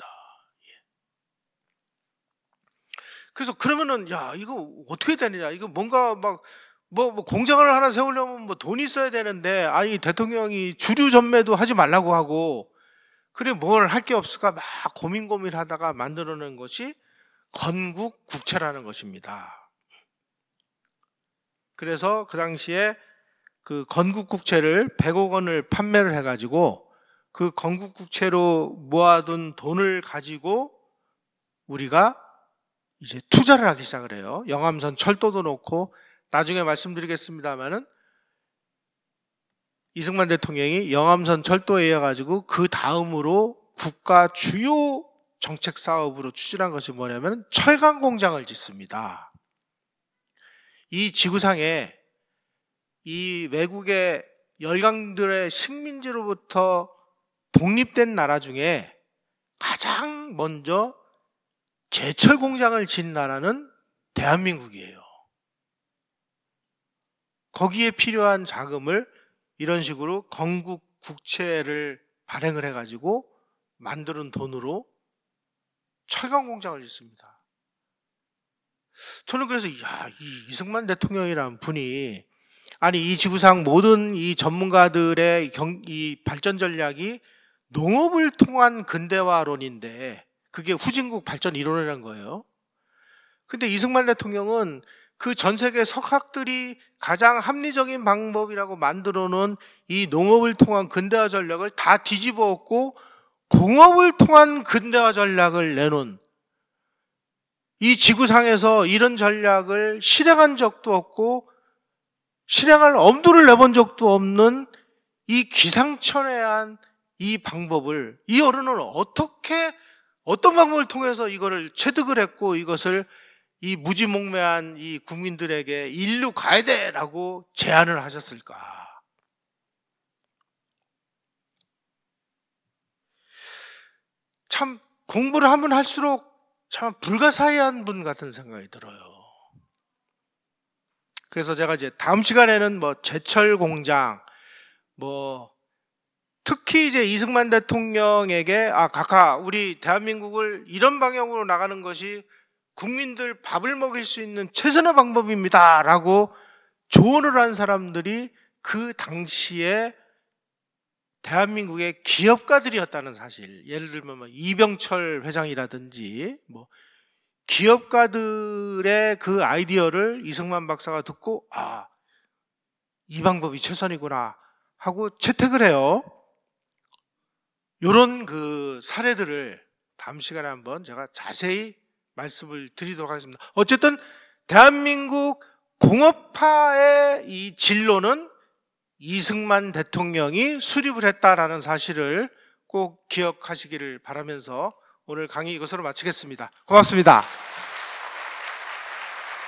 그래서 그러면은 야 이거 어떻게 되느냐, 이거 뭔가 막 뭐 뭐 공장을 하나 세우려면 뭐 돈이 있어야 되는데, 아니 대통령이 주류 전매도 하지 말라고 하고, 그래 뭘 할 게 없을까 막 고민 고민하다가 만들어낸 것이 건국국채라는 것입니다. 그래서 그 당시에 그 건국국채를 백억 원을 판매를 해가지고 그 건국국채로 모아둔 돈을 가지고 우리가 이제 투자를 하기 시작을 해요. 영암선 철도도 놓고, 나중에 말씀드리겠습니다만은 이승만 대통령이 영암선 철도에 이어가지고 그 다음으로 국가 주요 정책 사업으로 추진한 것이 뭐냐면 철강 공장을 짓습니다. 이 지구상에 이 외국의 열강들의 식민지로부터 독립된 나라 중에 가장 먼저 제철 공장을 짓는 나라는 대한민국이에요. 거기에 필요한 자금을 이런 식으로 건국 국채를 발행을 해가지고 만드는 돈으로 철강 공장을 짓습니다. 저는 그래서 야, 이 이승만 대통령이라는 분이, 아니 이 지구상 모든 이 전문가들의 경, 이 발전 전략이 농업을 통한 근대화론인데 그게 후진국 발전 이론이라는 거예요. 근데 이승만 대통령은 그 전 세계 석학들이 가장 합리적인 방법이라고 만들어 놓은 이 농업을 통한 근대화 전략을 다 뒤집어 엎고 공업을 통한 근대화 전략을 내놓은, 이 지구상에서 이런 전략을 실행한 적도 없고 실행할 엄두를 내본 적도 없는 이 기상천외한 이 방법을 이 어른은 어떻게, 어떤 방법을 통해서 이거를 체득을 했고 이것을 이 무지몽매한 이 국민들에게 일로 가야 돼라고 제안을 하셨을까? 참 공부를 하면 할수록 참 불가사의한 분 같은 생각이 들어요. 그래서 제가 이제 다음 시간에는 뭐 제철 공장, 뭐 특히 이제 이승만 대통령에게 아 각하 우리 대한민국을 이런 방향으로 나가는 것이 국민들 밥을 먹일 수 있는 최선의 방법입니다 라고 조언을 한 사람들이 그 당시에 대한민국의 기업가들이었다는 사실. 예를 들면 뭐 이병철 회장이라든지 뭐 기업가들의 그 아이디어를 이승만 박사가 듣고 아, 이 방법이 최선이구나 하고 채택을 해요. 이런 그 사례들을 다음 시간에 한번 제가 자세히 말씀을 드리도록 하겠습니다. 어쨌든 대한민국 공업화의 이 진로는 이승만 대통령이 수립을 했다라는 사실을 꼭 기억하시기를 바라면서 오늘 강의 이것으로 마치겠습니다. 고맙습니다.